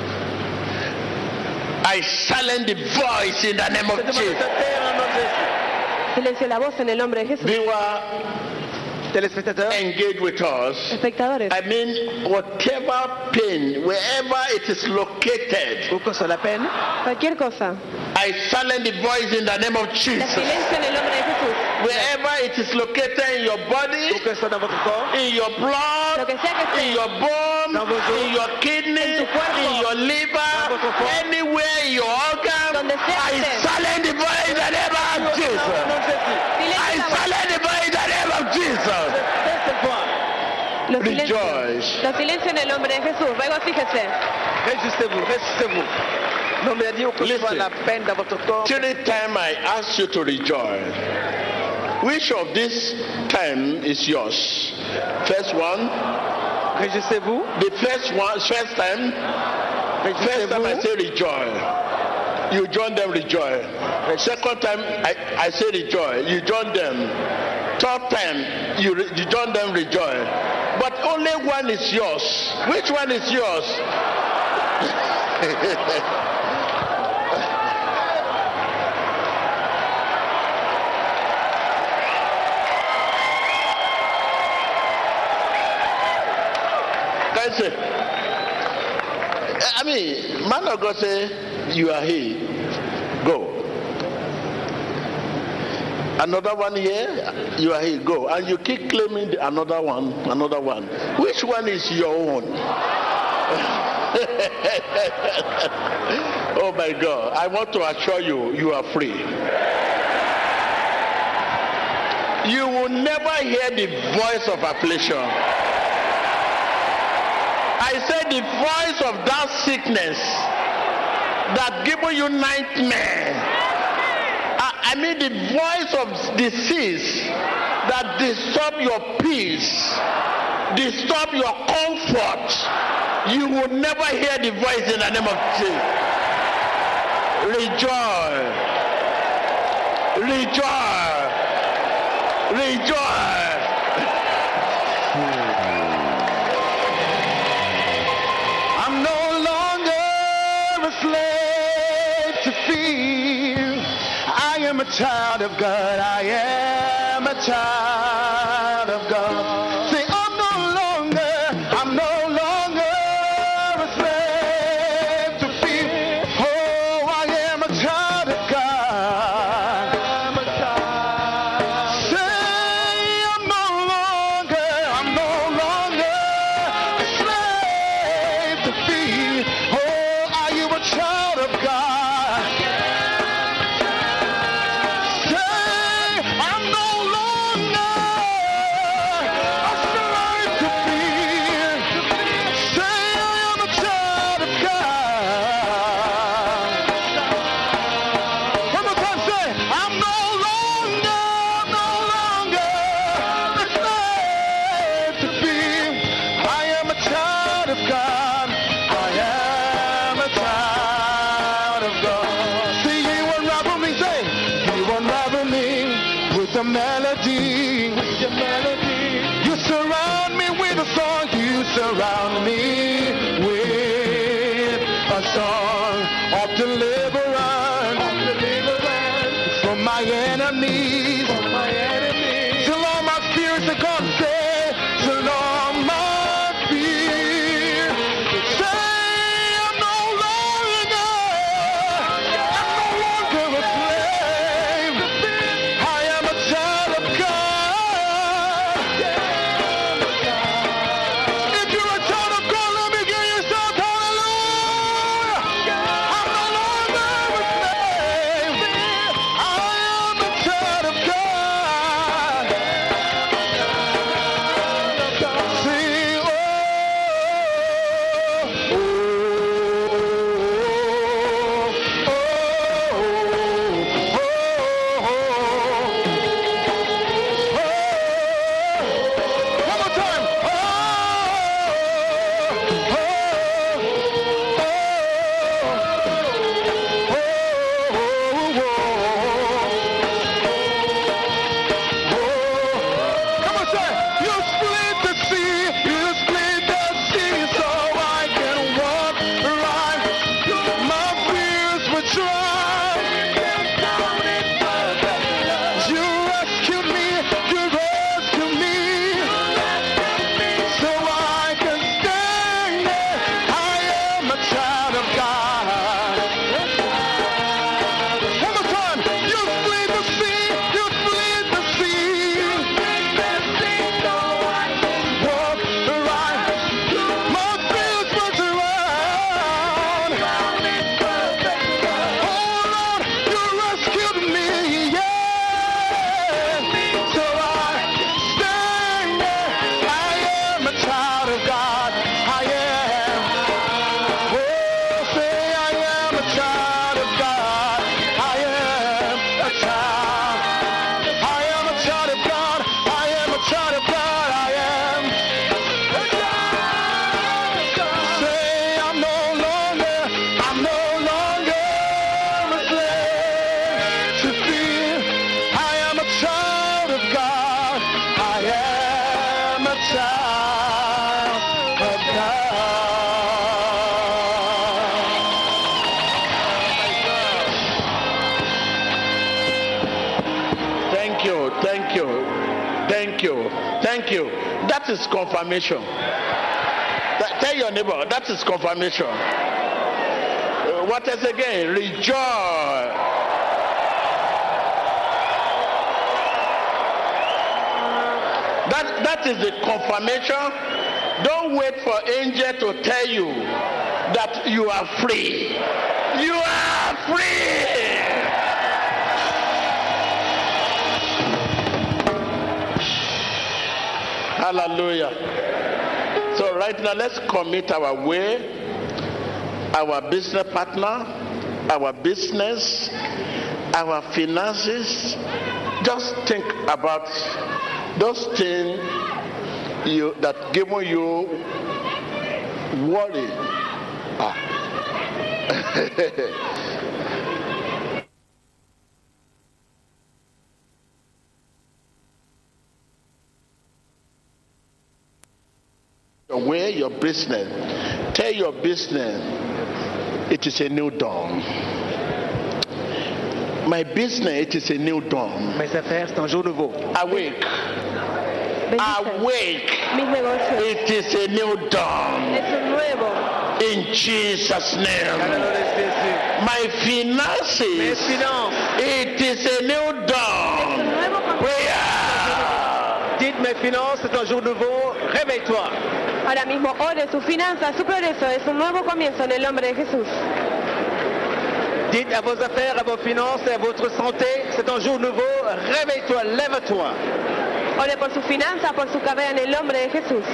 B: I silence the voice in the name
D: Je
B: of
D: demande de
B: Jesus.
D: faire au nom de Jésus.
C: Silencio la voz en el nombre de Jesús.
B: Viewer,
D: Téléspectateurs,
B: engage with us.
C: Espectadores,
B: I mean, whatever pain, wherever it is located,
D: où que soit la peine,
C: cualquier cosa,
B: I silence the voice in the name of
C: la
B: Jesus.
C: silencio en el nombre de Jesús.
B: wherever it is located in your body,
D: Où que ce soit dans votre corps,
B: in your
C: Lo
B: blood,
C: que sea que
B: in
C: esté.
B: your bone,
D: Dans vos os,
B: in your kidney,
C: en tu cuerpo,
B: in your liver,
D: dans votre foie,
B: anywhere in your organ,
C: donde sea
B: I
C: que esté.
B: silence the voice in the name of
D: au nom
B: Jesus.
D: de Jésus.
C: Silencia
B: I
C: la voz.
B: silence the voice in the name of Jesus.
D: Laisse cette voix.
C: Lo silencio.
B: Rejoice.
C: Lo silencio en el nombre de Jesús. Regocíjese.
D: Réjouissez-vous, réjouissez-vous. Non, mais dire que ce soit
B: Listen.
D: la peine dans votre corps.
B: Three times I ask you to rejoice. Which of this time is yours? First one,
D: Réjouissez-vous.
B: the first one, first time, first time I
D: Réjouissez-vous.
B: say rejoice. You join them, rejoice. Second time I, I say rejoice. You join them. Third time you, re, you join them, rejoice. But only one is yours. Which one is yours? Guys, say, I mean, man of God say, you are here. Go. Another one here, you are here. Go. And you keep claiming the another one, another one. Which one is your own? Oh my God. I want to assure you, you are free. You will never hear the voice of affliction. I said the voice of that sickness that given you nightmare. I, I mean the voice of disease that disturb your peace, disturb your comfort. You will never hear the voice in the name of Jesus. Rejoice. Rejoice. Rejoice.
E: I'm no longer a slave to fear. I am a child of God. I am a child of God. Say, I'm no longer, I'm no longer a slave to fear. Oh, I am a child of God. I'm a child. Say, I'm no longer, I'm no longer a slave to fear. Oh, are you a child of God? Say, I'm no longer a slave to fear. Say, I am a child of God. One more time, say, I'm no longer, no longer a slave to fear. I am a child of God. I am a child of God. See, you unravel me, say, you unravel me with a melody. With your melody. You surround me with a song. You surround me with a song of deliverance, of deliverance from my enemies, from my enemies. Till all my fears are gone, say, till all my fears. Say, I'm no longer, I'm no longer a slave. I am a child of God. If you're a child of God,
B: Thank you, thank you, thank you, thank you. That is confirmation. That, tell your neighbor, that is confirmation. Uh, what else again? Rejoice. That, that is the confirmation. Don't wait for angel to tell you that you are free. You are free. Hallelujah. So right now, let's commit our way, our business partner, our business, our finances. Just think about those things you, that give you worry. Ah. Aware your business. Tell your business it is a new dawn. My business, it is a new dawn.
D: Mes affaires, c'est un jour nouveau.
B: Awake. Awake.
C: Mis negocios.
B: It is a new dawn.
C: Es un nuevo.
B: In Jesus' name. My
D: Mes
B: finances.
D: finances.
B: It is a new dawn. Prayer.
D: Dites mes finances, c'est un jour nouveau. Réveille-toi.
C: Ahora mismo ore su finanza, su progreso, es un nuevo comienzo en el nombre de Jesús.
D: Dites à vos affaires, à vos finances et à votre santé, c'est un jour nouveau. Réveille-toi, lève-toi.
C: Ore por su finanza, por su carrera en el nombre de Jesús.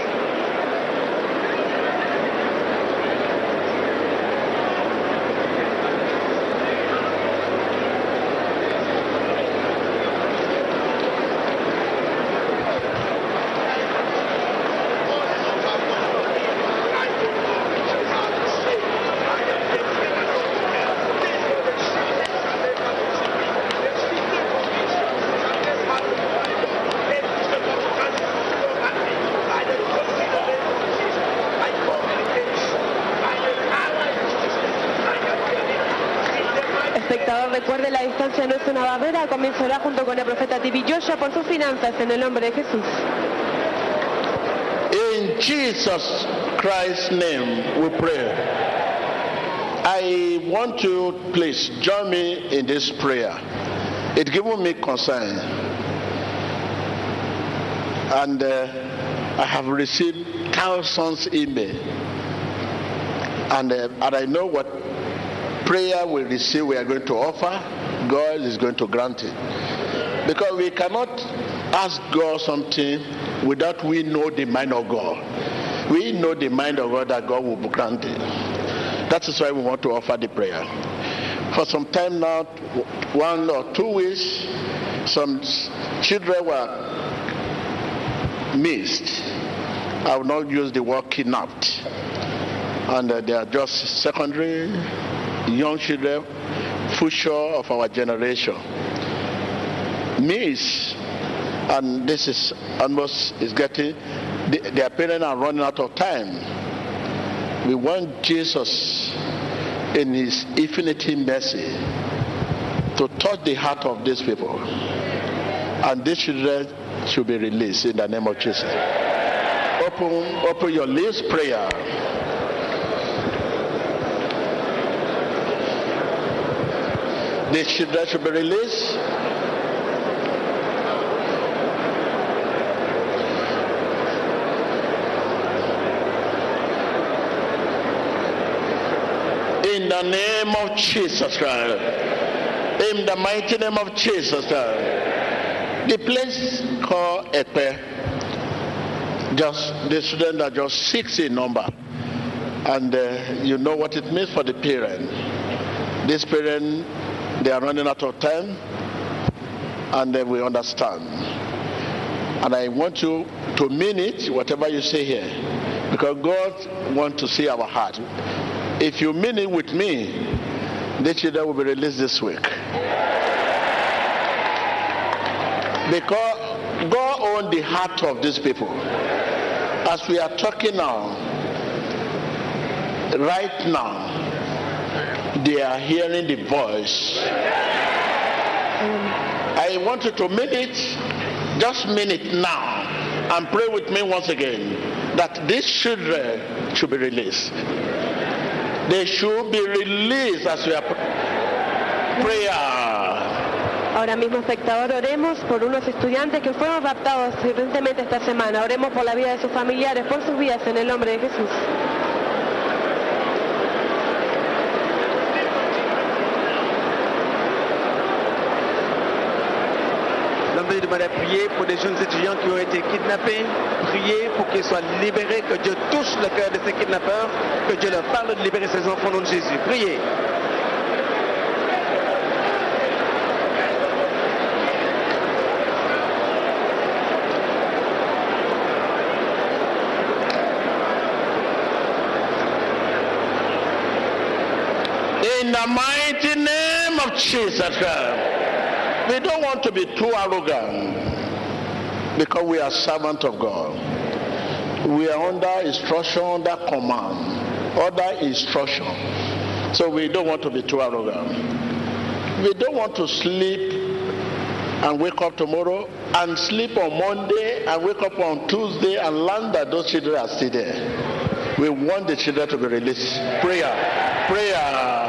C: Recuerde, la distancia no es una barrera. Comenzará junto con el profeta T B Joshua por sus finanzas en el nombre de Jesús.
B: In Jesus Christ's name we pray. I want you, please join me in this prayer. It gives me concern. And uh, I have received thousands of emails. And, uh, and I know what prayer we receive, we are going to offer, God is going to grant it. Because we cannot ask God something without we know the mind of God. We know the mind of God that God will grant it. That is why we want to offer the prayer. For some time now, one or two weeks, some children were missed. I will not use the word kidnapped. And uh, they are just secondary young children, future of our generation. Miss, and this is almost is getting, their parents are running out of time. We want Jesus in his infinite mercy to touch the heart of these people, and these children should be released in the name of Jesus. Open, open your lips, prayer. These children should be released. In the name of Jesus Christ. In the mighty name of Jesus Christ. The place called Epe, just the students are just six in number. And uh, you know what it means for the parent. This parent, they are running out of time, and then we understand. And I want you to mean it, whatever you say here, because God wants to see our heart. If you mean it with me, the children will be released this week. Because God owns the heart of these people. As we are talking now, right now, they are hearing the voice. I want you to mean it, just mean it now, and pray with me once again that these children should be released. They should be released as we are prayer.
C: Ahora mismo, espectador, oremos por unos estudiantes que fueron raptados recientemente esta semana. Oremos por la vida de sus familiares, por sus vidas, en el nombre de Jesús.
D: Demandez de prier pour des jeunes étudiants qui ont été kidnappés. Priez pour qu'ils soient libérés, que Dieu touche le cœur de ces kidnappeurs, que Dieu leur parle de libérer ses enfants au nom de Jésus. Priez.
B: In the mighty name of Jesus Christ. We don't want to be too arrogant because we are servants of God. We are under instruction, under command, under instruction. So we don't want to be too arrogant. We don't want to sleep and wake up tomorrow and sleep on Monday and wake up on Tuesday and learn that those children are still there. We want the children to be released. Prayer, prayer.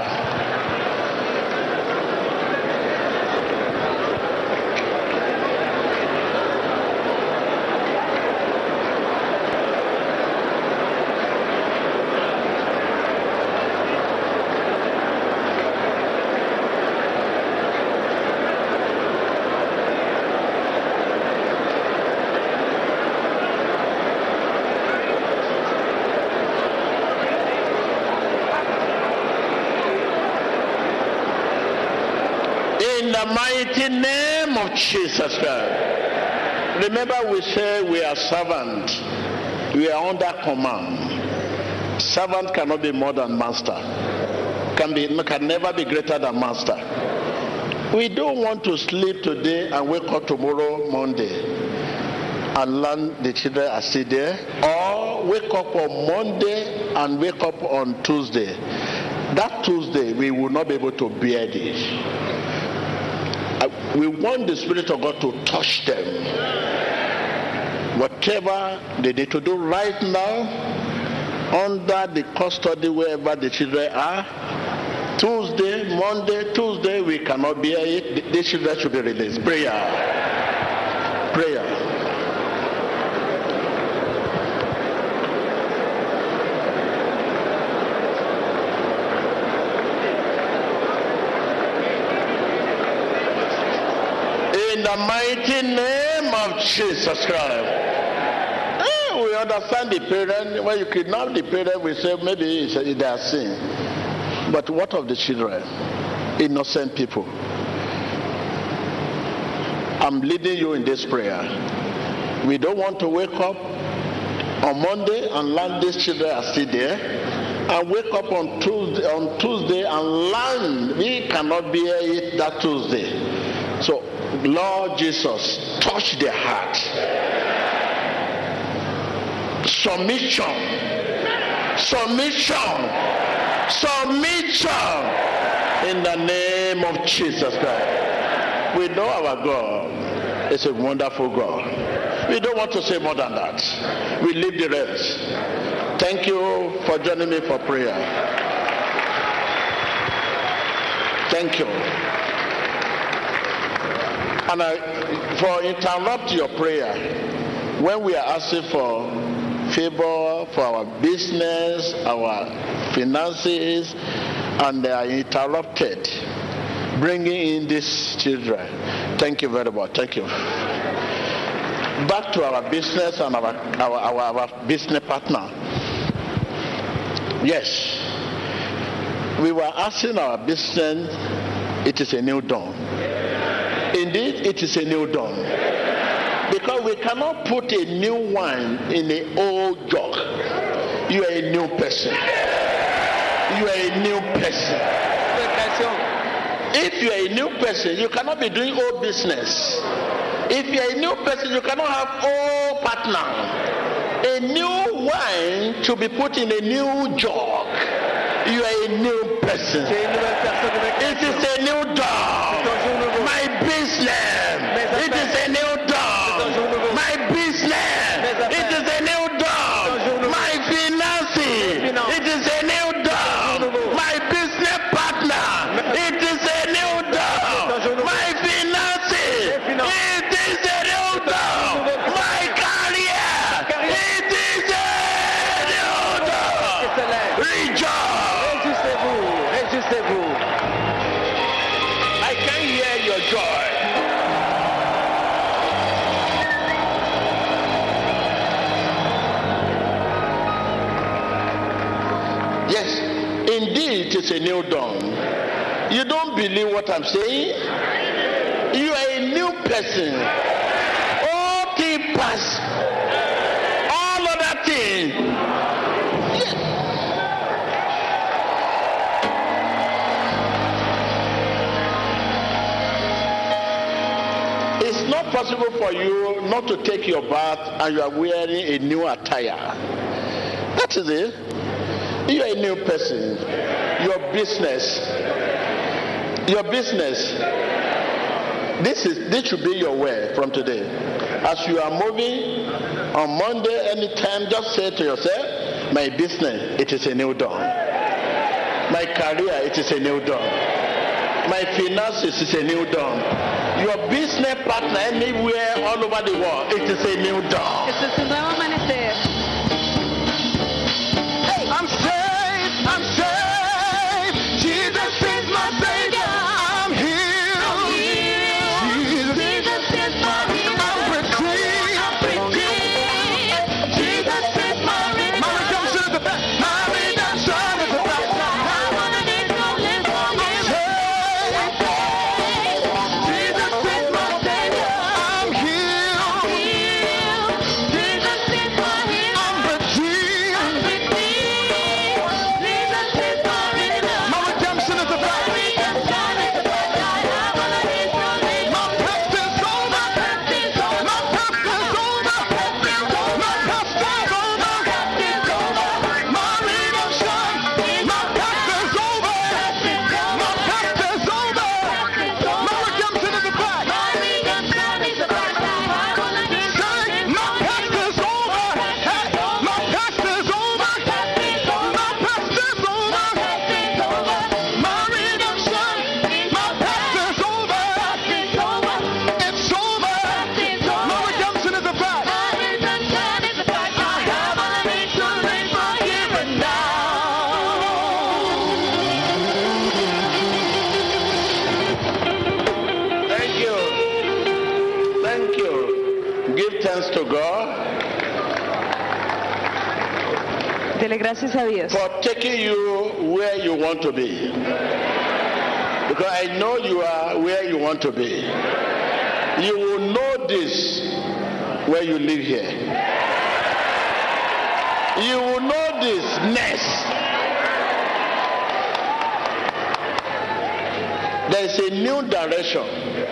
B: In the mighty name of Jesus Christ. Remember, we say we are servants. We are under command. Servant cannot be more than master. Can be can never be greater than master. We don't want to sleep today and wake up tomorrow, Monday, and learn the children are still there, or wake up on Monday and wake up on Tuesday. That Tuesday we will not be able to bear this. We want the Spirit of God to touch them. Whatever they need to do right now, under the custody wherever the children are, Tuesday, Monday, Tuesday, we cannot bear it. The children should be released. Prayer. Prayer. In the mighty name of Jesus Christ. Eh, we understand the parent. When you kidnap the parent, we say maybe it's their sin. But what of the children? Innocent people. I'm leading you in this prayer. We don't want to wake up on Monday and learn these children are still there, and wake up on Tuesday, on Tuesday and learn we cannot bear it that Tuesday. So, Lord Jesus, touch their heart. Submission. Submission. Submission. In the name of Jesus Christ. We know our God is a wonderful God. We don't want to say more than that. We leave the rest. Thank you for joining me for prayer. Thank you. And I, for interrupt your prayer, when we are asking for favor for our business, our finances, and they are interrupted, bringing in these children. Thank you very much. Thank you. Back to our business and our, our, our, our business partner. Yes. We were asking our business, it is a new dawn. Indeed, it is a new dawn. Because we cannot put a new wine in an old jug. You are a new person. You are a new person. If you are a new person, you cannot be doing old business. If you are a new person, you cannot have old partner. A new wine should be put in a new jug. You are a new person.
D: Tu es une nouvelle personne, une nouvelle
B: It
D: création.
B: is a new dawn.
D: C'est un jour nouveau.
B: My business.
D: Mes
B: It
D: affaires.
B: is a new
D: C'est un
B: dawn.
D: jour nouveau.
B: My business.
D: Mes affaires.
B: It is a new
D: C'est un jour
B: dawn.
D: nouveau.
B: My finances.
D: Mes finances.
B: It is a new dawn.
D: nouveau.
B: My business partner. It is a new dawn.
D: C'est un jour nouveau.
B: My finances.
D: Mes finances.
B: It is a new dawn.
D: nouveau.
B: My career.
D: carrière.
B: It is a new dawn.
D: Se lève.
B: Rejoice.
D: Réjouissez-vous, réjouissez-vous.
B: I can hear your joy. Yes, indeed it is a new dawn. You don't believe what I'm saying? You are a new person. All things past. All other things. Yes. It's not possible for you not to take your bath and you are wearing a new attire. That is it. You are a new person. Your business. Your business. This is this should be your way from today. As you are moving on Monday, anytime, just say to yourself, my business, it is a new dawn. My career, it is a new dawn. My finances is a new dawn. Your business partner anywhere all over the world, it is a new dawn.
C: Este es un nuevo amanecer.
B: I'm saved, I'm saved. Jesus is my Savior. I'm healed. Jesus is my healer. I'm redeemed. I'm redeemed. Jesus is my redeemer. My redemption is the best. My redemption is the best. I wanna be so live for Him. I'm saved. Jesus is my Savior. I'm healed. Jesus is my healer. I'm redeemed. I'm redeemed. Jesus is my redeemer. My redemption is the best. My redemption is the best. I wanna be so live. My past is over. My past is over. My past is over. My past is over. My past is over. My past is over. My redemption. My past is over. My past is over. My redemption is the best. My redemption is the best. I wanna be so live. My past is over. Hey, my past is over. My past is over. My past is over. My past is over. My redemption. My past is over. It's over. It's over. My redemption is the best. My redemption is the best. I have all I need to live for here and now. Thank you. Thank you. Give thanks to God
C: Dele gracias a Dios.
B: for taking you where you want to be. Because I know you are where you want to be. You will know this where you live here. You will know this next. There is a new direction.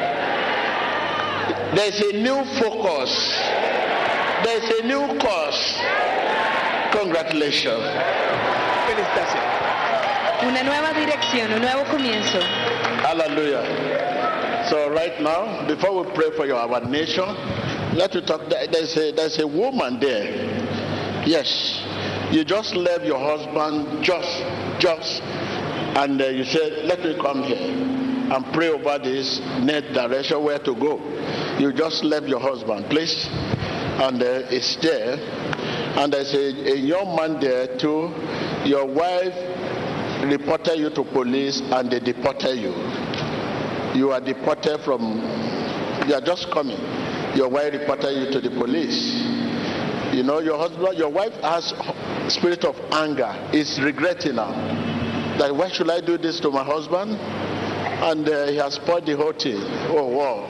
B: There is a new focus. There is a new course. Congratulations.
D: Félicitations.
C: Una nueva dirección, un nuevo comienzo.
B: Hallelujah. So right now, before we pray for your, our nation, let me talk. There's a, there's a woman there. Yes. You just left your husband, just, just, and uh, you said, let me come here and pray over this next direction where to go. You just left your husband, please. And uh, it's there. And there's a, a young man there too. Your wife reported you to police and they deported you. You are deported from, you are just coming. Your wife reported you to the police. You know, your husband, your wife has spirit of anger, is regretting now. That why should I do this to my husband? And uh, he has spoiled the whole thing. Oh,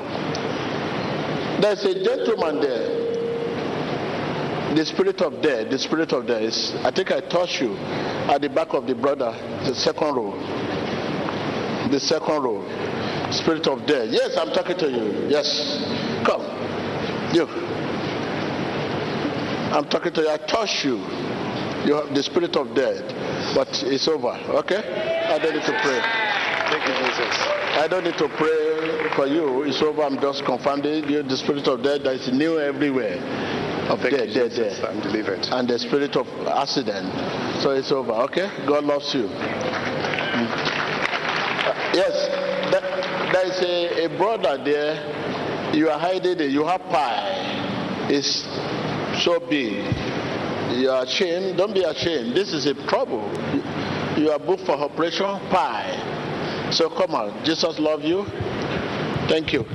B: wow. There's a gentleman there. The spirit of death, the spirit of death is, I think I touched you at the back of the brother, the second row. The second row. Spirit of death. Yes, I'm talking to you. Yes. Come. You. I'm talking to you. I touch you. You have the spirit of death. But it's over, okay? I don't need to pray.
E: Thank you, Jesus.
B: I don't need to pray for you. It's over. I'm just confirming you. The spirit of death that is new everywhere. Of
E: Thank
B: death,
E: you,
B: death,
E: Jesus.
B: death.
E: I'm delivered.
B: And the spirit of accident. So it's over, okay? God loves you. Mm. Uh, yes, there, there is a, a brother there. You are hiding it. You have pie. It's so big. You are ashamed. Don't be ashamed. This is a trouble. You, you are booked for operation pie. So come on. Jesus loves you. Thank you.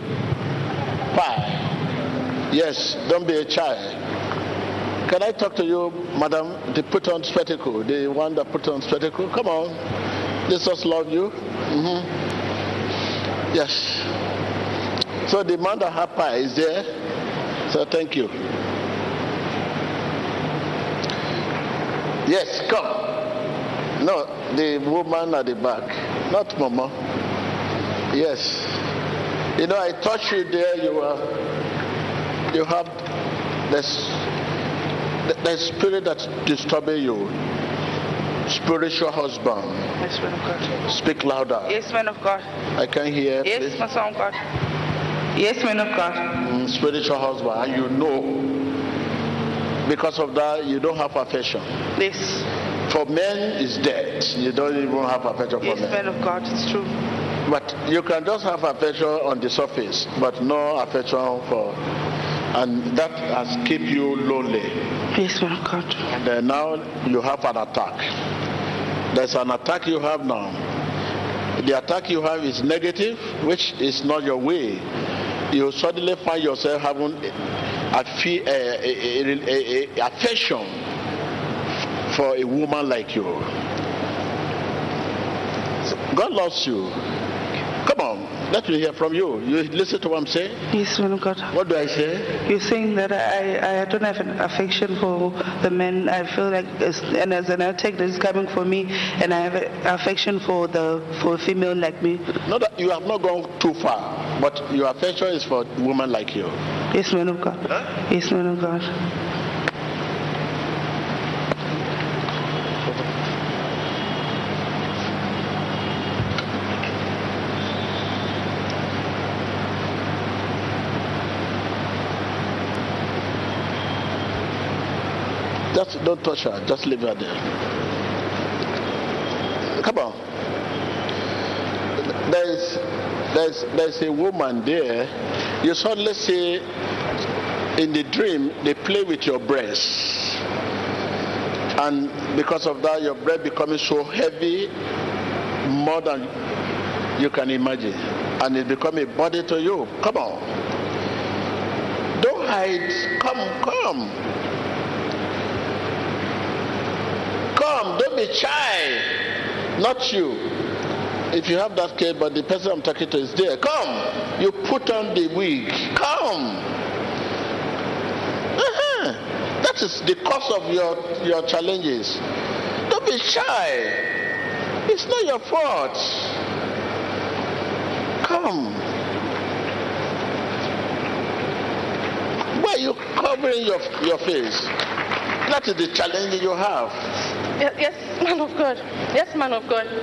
B: Pie. Yes, don't be a child. Can I talk to you, madam, the put on spectacle, the one that put on spectacle? Come on. Jesus loves you. Mm-hmm. Yes. So the man that had pie is there. So thank you. Yes, come. No, the woman at the back. Not Mama. Yes. You know, I touched you there. You are. You have this. The spirit that's disturbing you. Spiritual husband.
G: Yes, man of God.
B: Speak louder.
G: Yes, man of God.
B: I can hear.
G: Yes,
B: please.
G: my son of God. Yes, man of God.
B: Mm, spiritual husband, and you know. Because of that, you don't have affection.
G: Yes.
B: For men, it's dead. You don't even have affection for
G: yes,
B: men.
G: Yes, man of God. It's true.
B: But you can just have affection on the surface, but no affection for. And that has kept you lonely.
G: Yes, man of God.
B: And uh, now you have an attack. There's an attack you have now. The attack you have is negative, which is not your way. You suddenly find yourself having a, a, a, a, a affection for a woman like you. God loves you. Come on, let me hear from you. You listen to what I'm saying?
G: Yes, man of God.
B: What do I say?
G: You're saying that I, I don't have an affection for the men. I feel like, and as an attack that is coming for me, and I have an affection for the for a female like me.
B: Not that you have not gone too far, but your affection is for a woman like you.
G: Yes, man of God. Huh? Yes, man of God.
B: Just don't touch her. Just leave her there. Come on. There's, there's, there's a woman there. You suddenly see in the dream they play with your breast, and because of that, your breast becoming so heavy, more than you can imagine, and it become a body to you. Come on. Don't hide. Come, come. Come, don't be shy. Not you. If you have that case, but the person I'm talking to is there. Come. You put on the wig. Come. Uh-huh. That is the cause of your, your challenges. Don't be shy. It's not your fault. Come. Why are you covering your, your face? That is the challenge you have.
H: Yes, yes, man of God. Yes, man of God.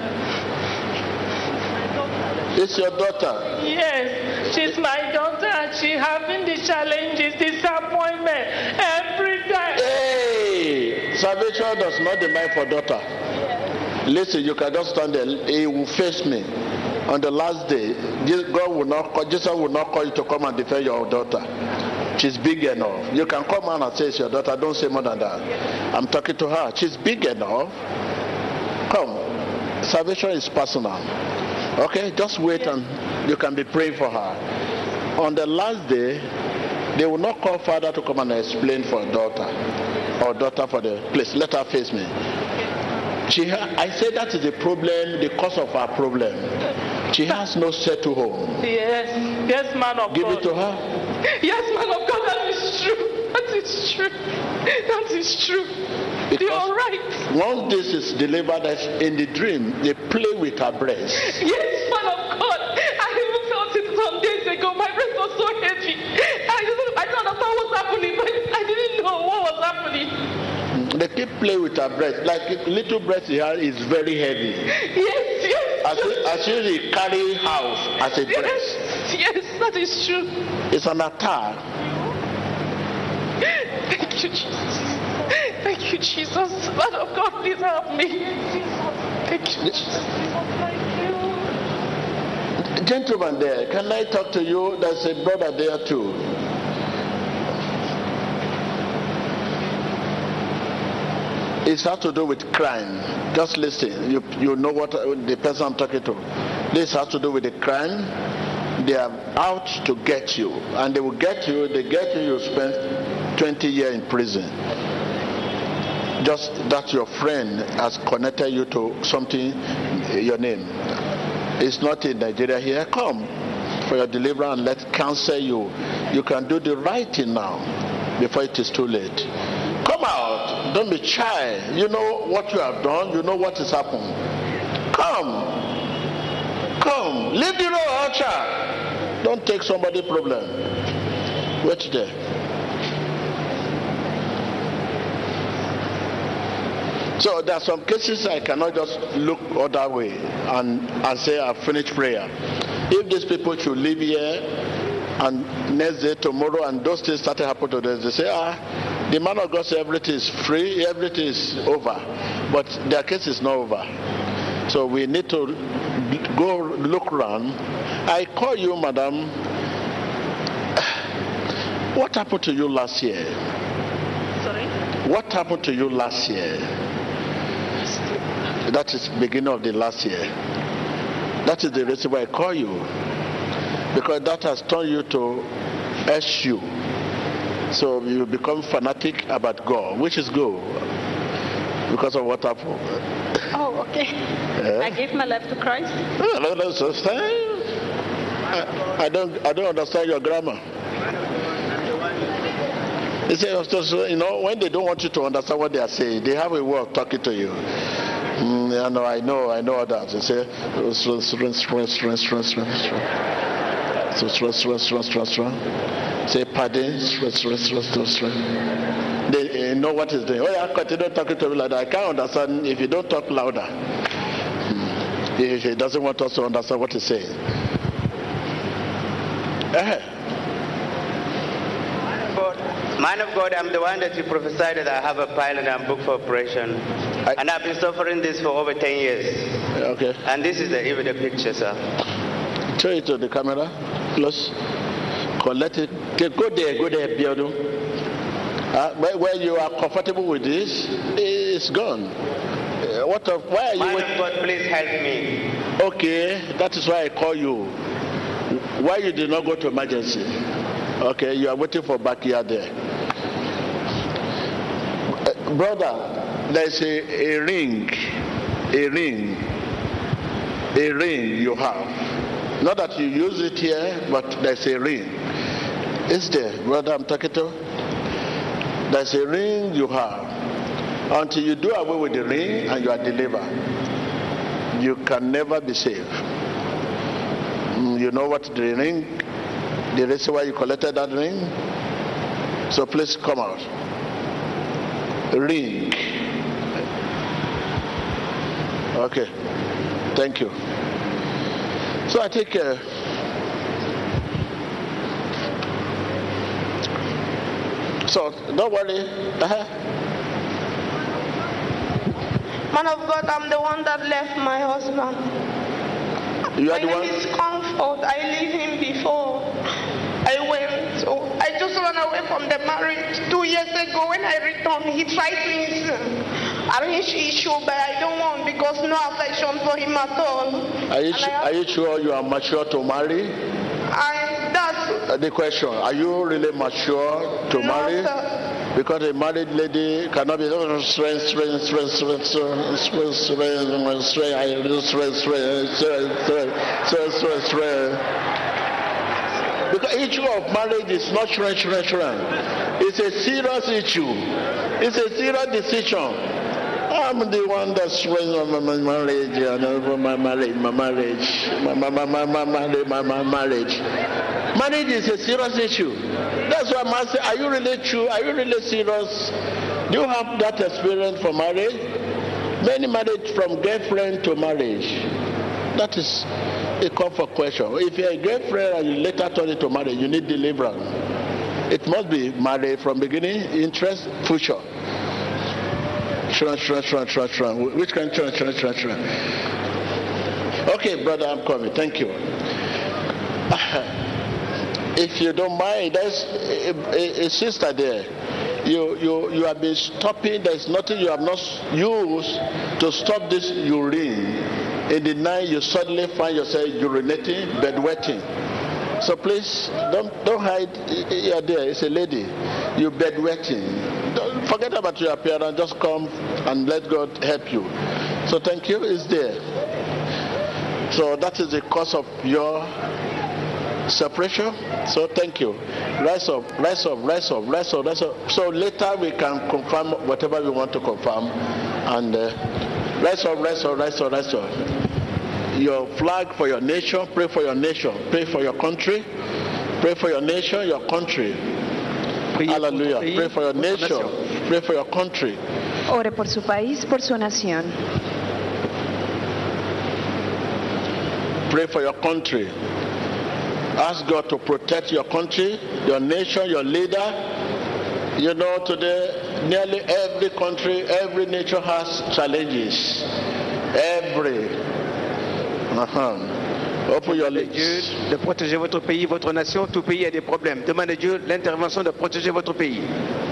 B: It's your daughter.
H: Yes, she's my daughter, and she having the challenges, disappointment every day.
B: Hey, salvation does not demand for daughter. Yes. Listen, you can just stand there. He will face me. On the last day, God will not call, Jesus will not call you to come and defend your daughter. She's big enough. You can come on and say it's your daughter. Don't say more than that. I'm talking to her. She's big enough. Come. Salvation is personal. Okay? Just wait and you can be praying for her. On the last day, they will not call father to come and explain for daughter. Or daughter for the place. Let her face me. She ha- I say that is the problem, the cause of her problem. She has no settled home.
H: Yes. Yes, man of
B: Give
H: God.
B: it to her.
H: Yes, man of God, that is true. That is true. That is true.
B: Because
H: you're right.
B: Once this is delivered in the dream, they play with her breast.
H: Yes, man of God. I even felt it some days ago. My breast was so heavy. I didn't, I didn't understand what was happening, but I didn't know what was happening.
B: They keep playing with her breast. Like little breast here is very heavy.
H: Yes, yes.
B: As if, as if they carry house as a breast.
H: Yes, yes, that is true.
B: It's an attack.
H: Thank you, Jesus. Thank you, Jesus. Man of God, please help me. Thank you, Jesus. Thank you.
B: Gentleman there, can I talk to you? There's a brother there too. It has to do with crime. Just listen. You you know what the person I'm talking to. This has to do with the crime. They are out to get you, and they will get you. They get you. You spend twenty years in prison. Just that your friend has connected you to something. Your name. It's not in Nigeria here. Come for your deliverance and let's counsel you. You can do the right thing now before it is too late. Come out. Don't be shy. You know what you have done. You know what has happened. Come. Come. Leave the road, Archer. Don't take somebody's problem. Wait there. So there are some cases I cannot just look other way and, and say I've finished prayer. If these people should leave here and next day, tomorrow, and those things started happening to them, they say, ah, the man of God said everything is free, everything is over. But their case is not over. So we need to go look around. I call you, madam. What happened to you last year?
H: Sorry?
B: What happened to you last year? That is beginning of the last year. That is the reason why I call you. Because that has turned you to S U. So you become fanatic about God, which is good. Because of what happened.
H: Oh, okay.
B: Yeah.
H: I gave my life to Christ.
B: No, no, no, so I, I don't I don't understand your grammar. They say, you know, when they don't want you to understand what they are saying, they have a way of talking to you. Mm, I know, I know, I know that. They say, say, pardon, they know what is doing. Oh, yeah, continue talking to me like that. I can't understand if you don't talk louder. If he doesn't want us to understand what he's saying. Uh-huh.
I: Man of God, I'm the one that you prophesied that I have a pilot and I'm booked for operation. I, and I've been suffering this for over ten years.
B: Okay.
I: And this is the, even the picture, sir.
B: Show it to the camera. Close. Collect it. Go there, go there, Biodo. Uh, where, where you are comfortable with this, it's gone. Uh, what of, why are you
I: Man
B: waiting?
I: of God, please help me.
B: Okay, that is why I call you. Why you did not go to emergency? Okay, you are waiting for backyard there. Uh, brother, there's a, a ring, a ring, a ring you have. Not that you use it here, but there's a ring. Is there, brother I'm talking to? There's a ring you have. Until you do away with the ring and you are delivered, you can never be saved. Mm, you know what the ring, the reason why you collected that ring? So please come out. Ring. Okay. Thank you. So I take uh, so don't worry. Uh-huh.
J: Man of God, I'm the one that left my husband.
B: You are
J: my
B: the
J: name
B: one?
J: is Comfort. I lived him before I went. So I just ran away from the marriage. Two years ago when I returned, he tried to arrange issue, but I don't want because no affection for him at all.
B: Are you, su- are you sure you are mature to marry?
J: I, that's
B: Uh, the question, are you really mature to
J: no,
B: marry?
J: Sir.
B: Because a married lady cannot be strength, strength, strength, strength, strength, strength, strength, strength, strength, strength, strength. Because issue of marriage is not strength, strength, strength. It's a serious issue. It's a serious decision. I'm the one that's strength of my marriage, my marriage, my marriage, my my my my my marriage, my my marriage. Marriage is a serious issue. That's why I'm asking, are you really true? Are you really serious Do you have that experience for marriage? Many marriage from girlfriend to marriage. That is a call for question. If you're a girlfriend and you later turn it to marriage, you need deliverance. It must be married from beginning, interest, future. Shrun, shrun, shrun, shrun, shrun. Which kind of shrun, shrun, shrun, shrun? Okay, brother, I'm coming. Thank you. If you don't mind, there's a, a, a sister there. You, you, you have been stopping. There's nothing you have not used to stop this urine. In the night, you suddenly find yourself urinating, bedwetting. So please, don't don't hide. You're there. It's a lady. You bedwetting. Don't forget about your appearance. Just come and let God help you. So thank you. It's there. So that is the cause of your separation. So thank you. Rise up, rise up, rise up, rise up, rise up. So later we can confirm whatever we want to confirm. And uh, rise up, rise up, rise up, rise up. Your flag for your nation. Pray for your nation. Pray for your country. Pray for your nation, your country. Hallelujah. Pray for your nation. Pray for your country.
K: Ore por su país, por su nación.
B: Pray for your country. Ask God to protect your country, your nation, your leader. You know, today, nearly every country, every nation has challenges. Every. Uh-huh. Open your lips.
L: Dieu de protéger votre pays, votre nation. Tout pays a des problèmes. Demandez Dieu l'intervention de protéger votre pays.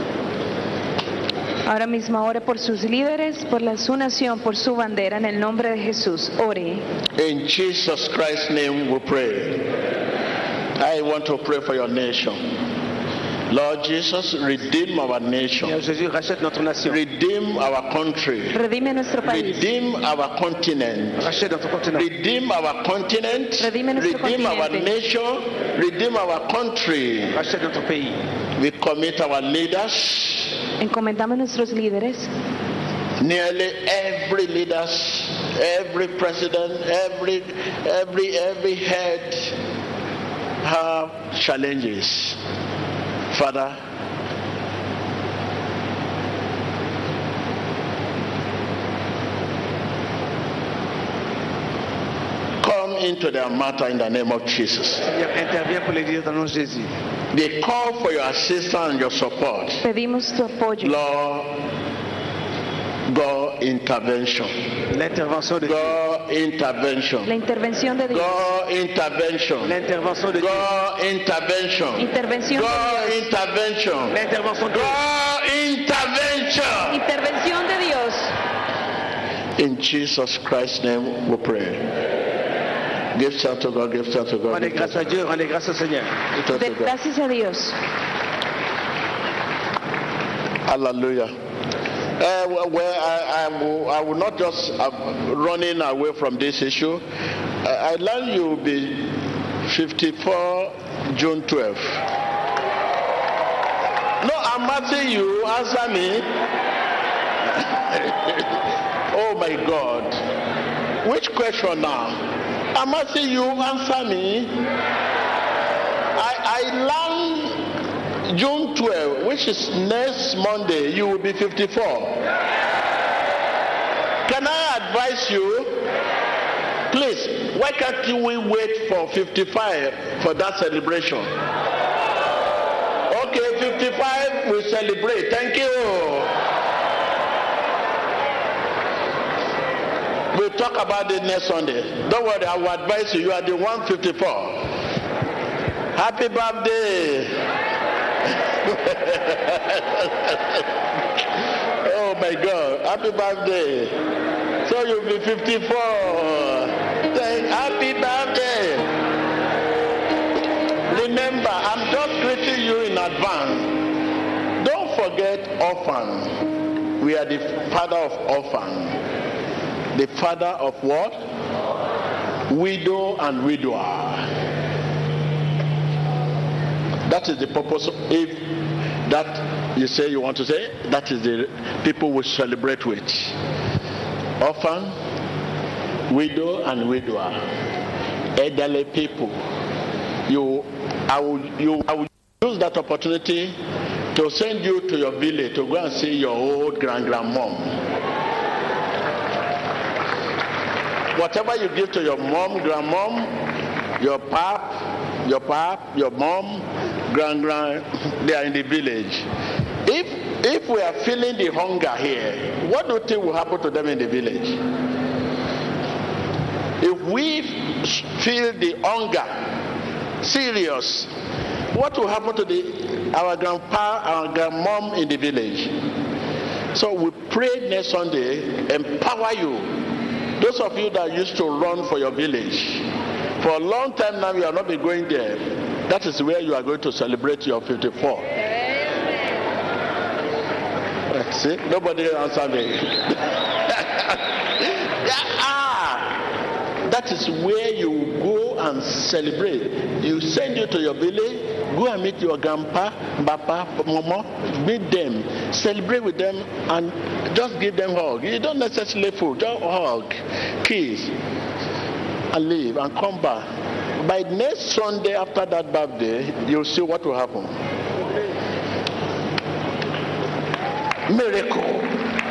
K: Ahora mismo ore por sus líderes, por la, su nación, por su bandera, en el nombre de Jesús. Ore.
B: In Jesus Christ's name we pray. I want to pray for your nation. Lord Jesus, redeem our nation.
L: Jésus, rachète notre nation.
B: Redeem our country.
K: Redime nuestro país.
B: Redeem our continent.
L: Rachète notre continent.
B: Redeem our continent.
K: Redime nuestro
B: Redeem
K: continente.
B: our nation. Redeem our country.
L: Rachète notre pays.
B: We commit our leaders.
K: Encomendamos nuestros líderes.
B: Nearly every leaders, every president, every every every head have challenges. Father, come into their matter in the name of Jesus.
L: Interviens pour les dire dans le nom de Jésus.
B: They call for your assistance and your support.
K: Pedimos tu apoyo.
B: Lord, God intervention.
L: L'intervention de Dieu.
B: God intervention.
K: La intervención de Dios.
B: God intervention.
L: L'intervention de Dieu.
B: God intervention.
K: Intervención
B: God
K: de Dios.
B: intervention.
L: L'intervention de Dieu.
B: God intervention.
K: Intervención de Dios.
B: In Jesus Christ's name we pray. Give thanks to God, give thanks to God.
L: Rendez grâce à Dieu, rendez grâce au Seigneur.
K: De gracias a Dios.
B: Hallelujah. Uh, well, I, I, will, I will not just uh, running away from this issue. Uh, I learned you will be fifty-four June twelfth. No, I'm asking you, answer me. Oh my God. Which question now? I'm asking you, answer me. I, I learned June twelfth, which is next Monday, you will be fifty-four. Can I advise you? Please, why can't we wait for fifty-five for that celebration? Okay, fifty-five, we celebrate. Thank you. We'll talk about it next Sunday. Don't worry, I will advise you. You are the one fifty-four. Happy birthday. Oh my God, happy birthday. So you'll be fifty-four. Thank, happy birthday. Remember, I'm just greeting you in advance. Don't forget orphan. We are the father of orphan. The father of what? Widow and widower. That is the purpose. If that you say you want to say, that is the people we celebrate with. Orphan, widow and widower, elderly people. You, I will, you, I will use that opportunity to send you to your village to go and see your old grand-grandmom. Whatever you give to your mom, grandmom, your pap, your pap, your mom, grand-grand, they are in the village. If if we are feeling the hunger here, what do you think will happen to them in the village? If we feel the hunger serious, what will happen to the our grandpa, our grandmom in the village? So we pray next Sunday, empower you. Those of you that used to run for your village, for a long time now you are not been going there. That is where you are going to celebrate your fifty-four. See, nobody answer me. Yeah, ah, that is where you go and celebrate. You send you to your village, go and meet your grandpa, papa, mama, meet them, celebrate with them, and just give them a hug. You don't necessarily food, just hug, kiss, and leave and come back. By next Sunday after that birthday, you'll see what will happen. Miracle.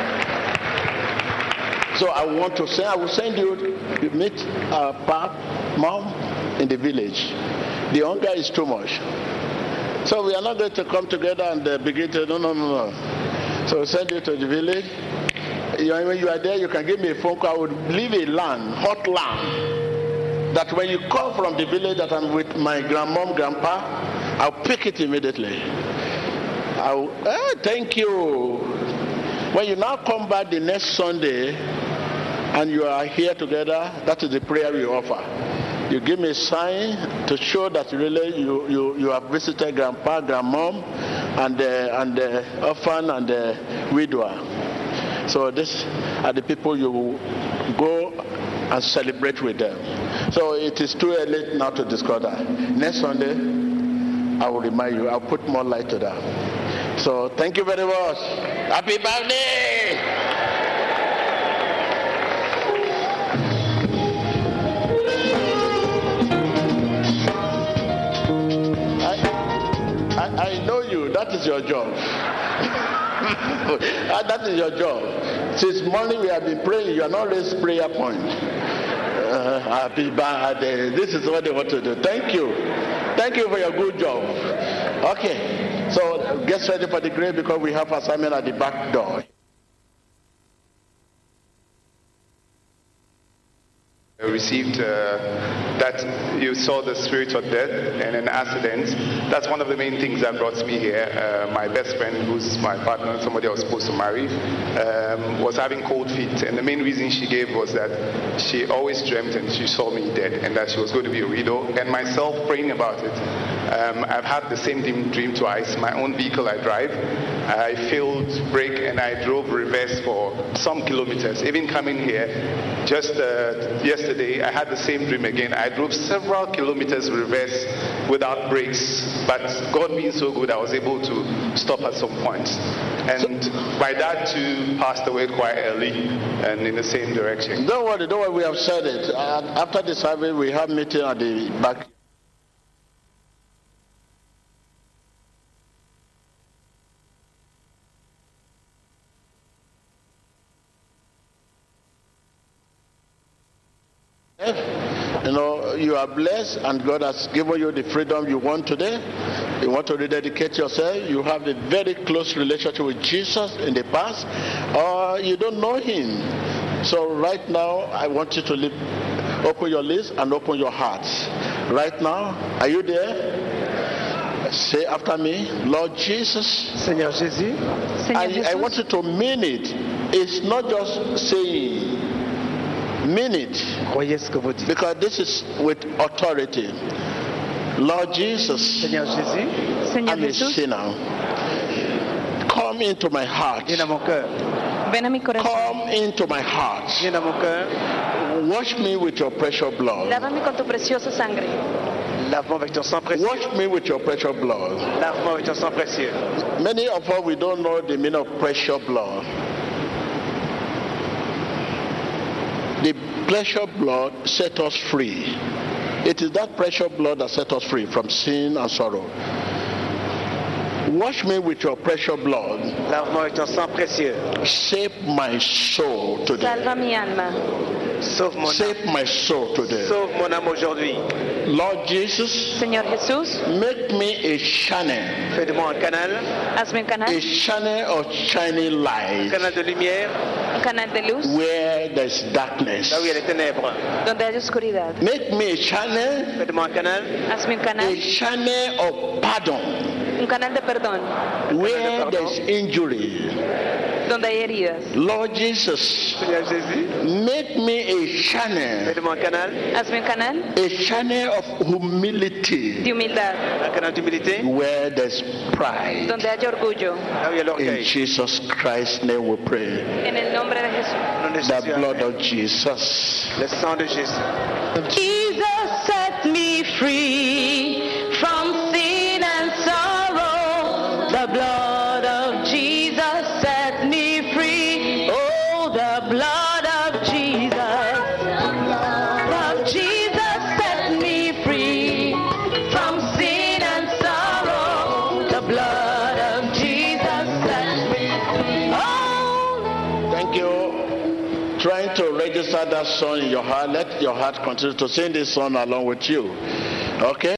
B: So I want to say, I will send you to meet our pap, mom in the village. The hunger is too much. So we are not going to come together and uh, begin to, no, no, no, no. So send you to the village. You know, when you are there, you can give me a phone call. I would leave a land, hot land, that when you come from the village that I'm with my grandmom, grandpa, I'll pick it immediately. I'll, eh, thank you. When you now come back the next Sunday and you are here together, that is the prayer we offer. You give me a sign to show that really you, you, you have visited grandpa, grandmom, and the, and the orphan and the widower. So these are the people you go and celebrate with them. So it is too early now to discuss that. Next Sunday, I will remind you. I'll put more light to that. So thank you very much. Happy birthday! I, I, I know you. That is your job. That is your job. Since morning we have been praying. You are not raised prayer point. Uh, happy birthday. This is what they want to do. Thank you. Thank you for your good job. Okay. So get ready for the grave because we have assignment at the back door.
M: I received uh, that you saw the spirit of death and an accident. That's one of the main things that brought me here. Uh, my best friend, who's my partner, somebody I was supposed to marry, um, was having cold feet. And the main reason she gave was that she always dreamt and she saw me dead and that she was going to be a widow. And myself praying about it. Um, I've had the same dream twice. My own vehicle I drive. I failed brake and I drove reverse for some kilometers. Even coming here, just uh, yesterday, I had the same dream again. I drove several kilometers reverse without brakes, but God being so good, I was able to stop at some point. And by that too, passed away quite early and in the same direction.
B: Don't worry, don't worry, we have said it. Uh, after the service, we have meeting at the back. You know, you are blessed and God has given you the freedom you want today. You want to rededicate yourself. You have a very close relationship with Jesus in the past, or you don't know him. So right now, I want you to live, open your lips and open your hearts. Right now, are you there? Say after me, Lord Jesus.
L: Seigneur Jésus.
B: I, I want you to mean it. It's not just saying. Mean it. Because this is with authority. Lord Jesus,
L: Seigneur Jésus,
K: Seigneur
B: I'm a sinner. Come into my heart.
L: Viens dans mon cœur.
K: Ven a mi corazón.
B: Come into my heart.
L: Viens dans mon cœur.
B: Wash me with your precious blood.
K: Lávame con tu preciosa sangre.
L: Lave-moi avec ton sang précieux.
B: Wash me with your precious blood.
L: Lave-moi avec ton sang précieux.
B: Many of us, we don't know the meaning of precious blood. The precious blood set us free. It is that precious blood that set us free from sin and sorrow. Wash me with your precious blood.
L: Lave-moi avec ton sang précieux.
B: Save my soul today.
K: Salva mi alma.
L: Sauve mon
B: Save
L: âme.
B: my soul today.
L: Sauve mon âme aujourd'hui.
B: Lord Jesus,
K: Señor Jesús,
B: make me a channel.
L: Fais de moi un canal.
K: hazme un canal.
B: A channel of shining
L: Un
B: light.
L: canal de lumière.
K: Un canal de luz
B: Where there's darkness.
L: Là où il y a les ténèbres.
K: donde hay oscuridad.
B: Make me a channel.
L: Fais de moi un canal.
K: Hazme un canal.
B: A channel of pardon.
K: Un canal de perdón
B: Where there's injury.
K: donde hay heridas.
B: Lord Jesus,
L: Seigneur Jésus.
B: make me a
L: Fais
B: channel.
L: de moi un canal.
K: Hazme un canal
B: A channel of humility.
K: de humildad
L: Un canal d'humilité.
B: Where there's pride.
K: donde haya orgullo.
L: Là où il y a
B: In
L: l'orgueil.
B: Jesus Christ's name we pray.
K: En el nombre de Jesús.
L: Au nom de
B: The
L: Jésus.
B: blood
L: Amen.
B: of Jesus.
L: Le sang de Jésus.
A: Jesus set me free from sin and sorrow. The blood of Jesus set me free. Oh, the blood of Jesus. Of Jesus set me free from sin and sorrow. The blood of Jesus set me free. Oh,
B: Thank you. Trying to register that song in your heart. Let your heart continue to sing this song along with you. Okay?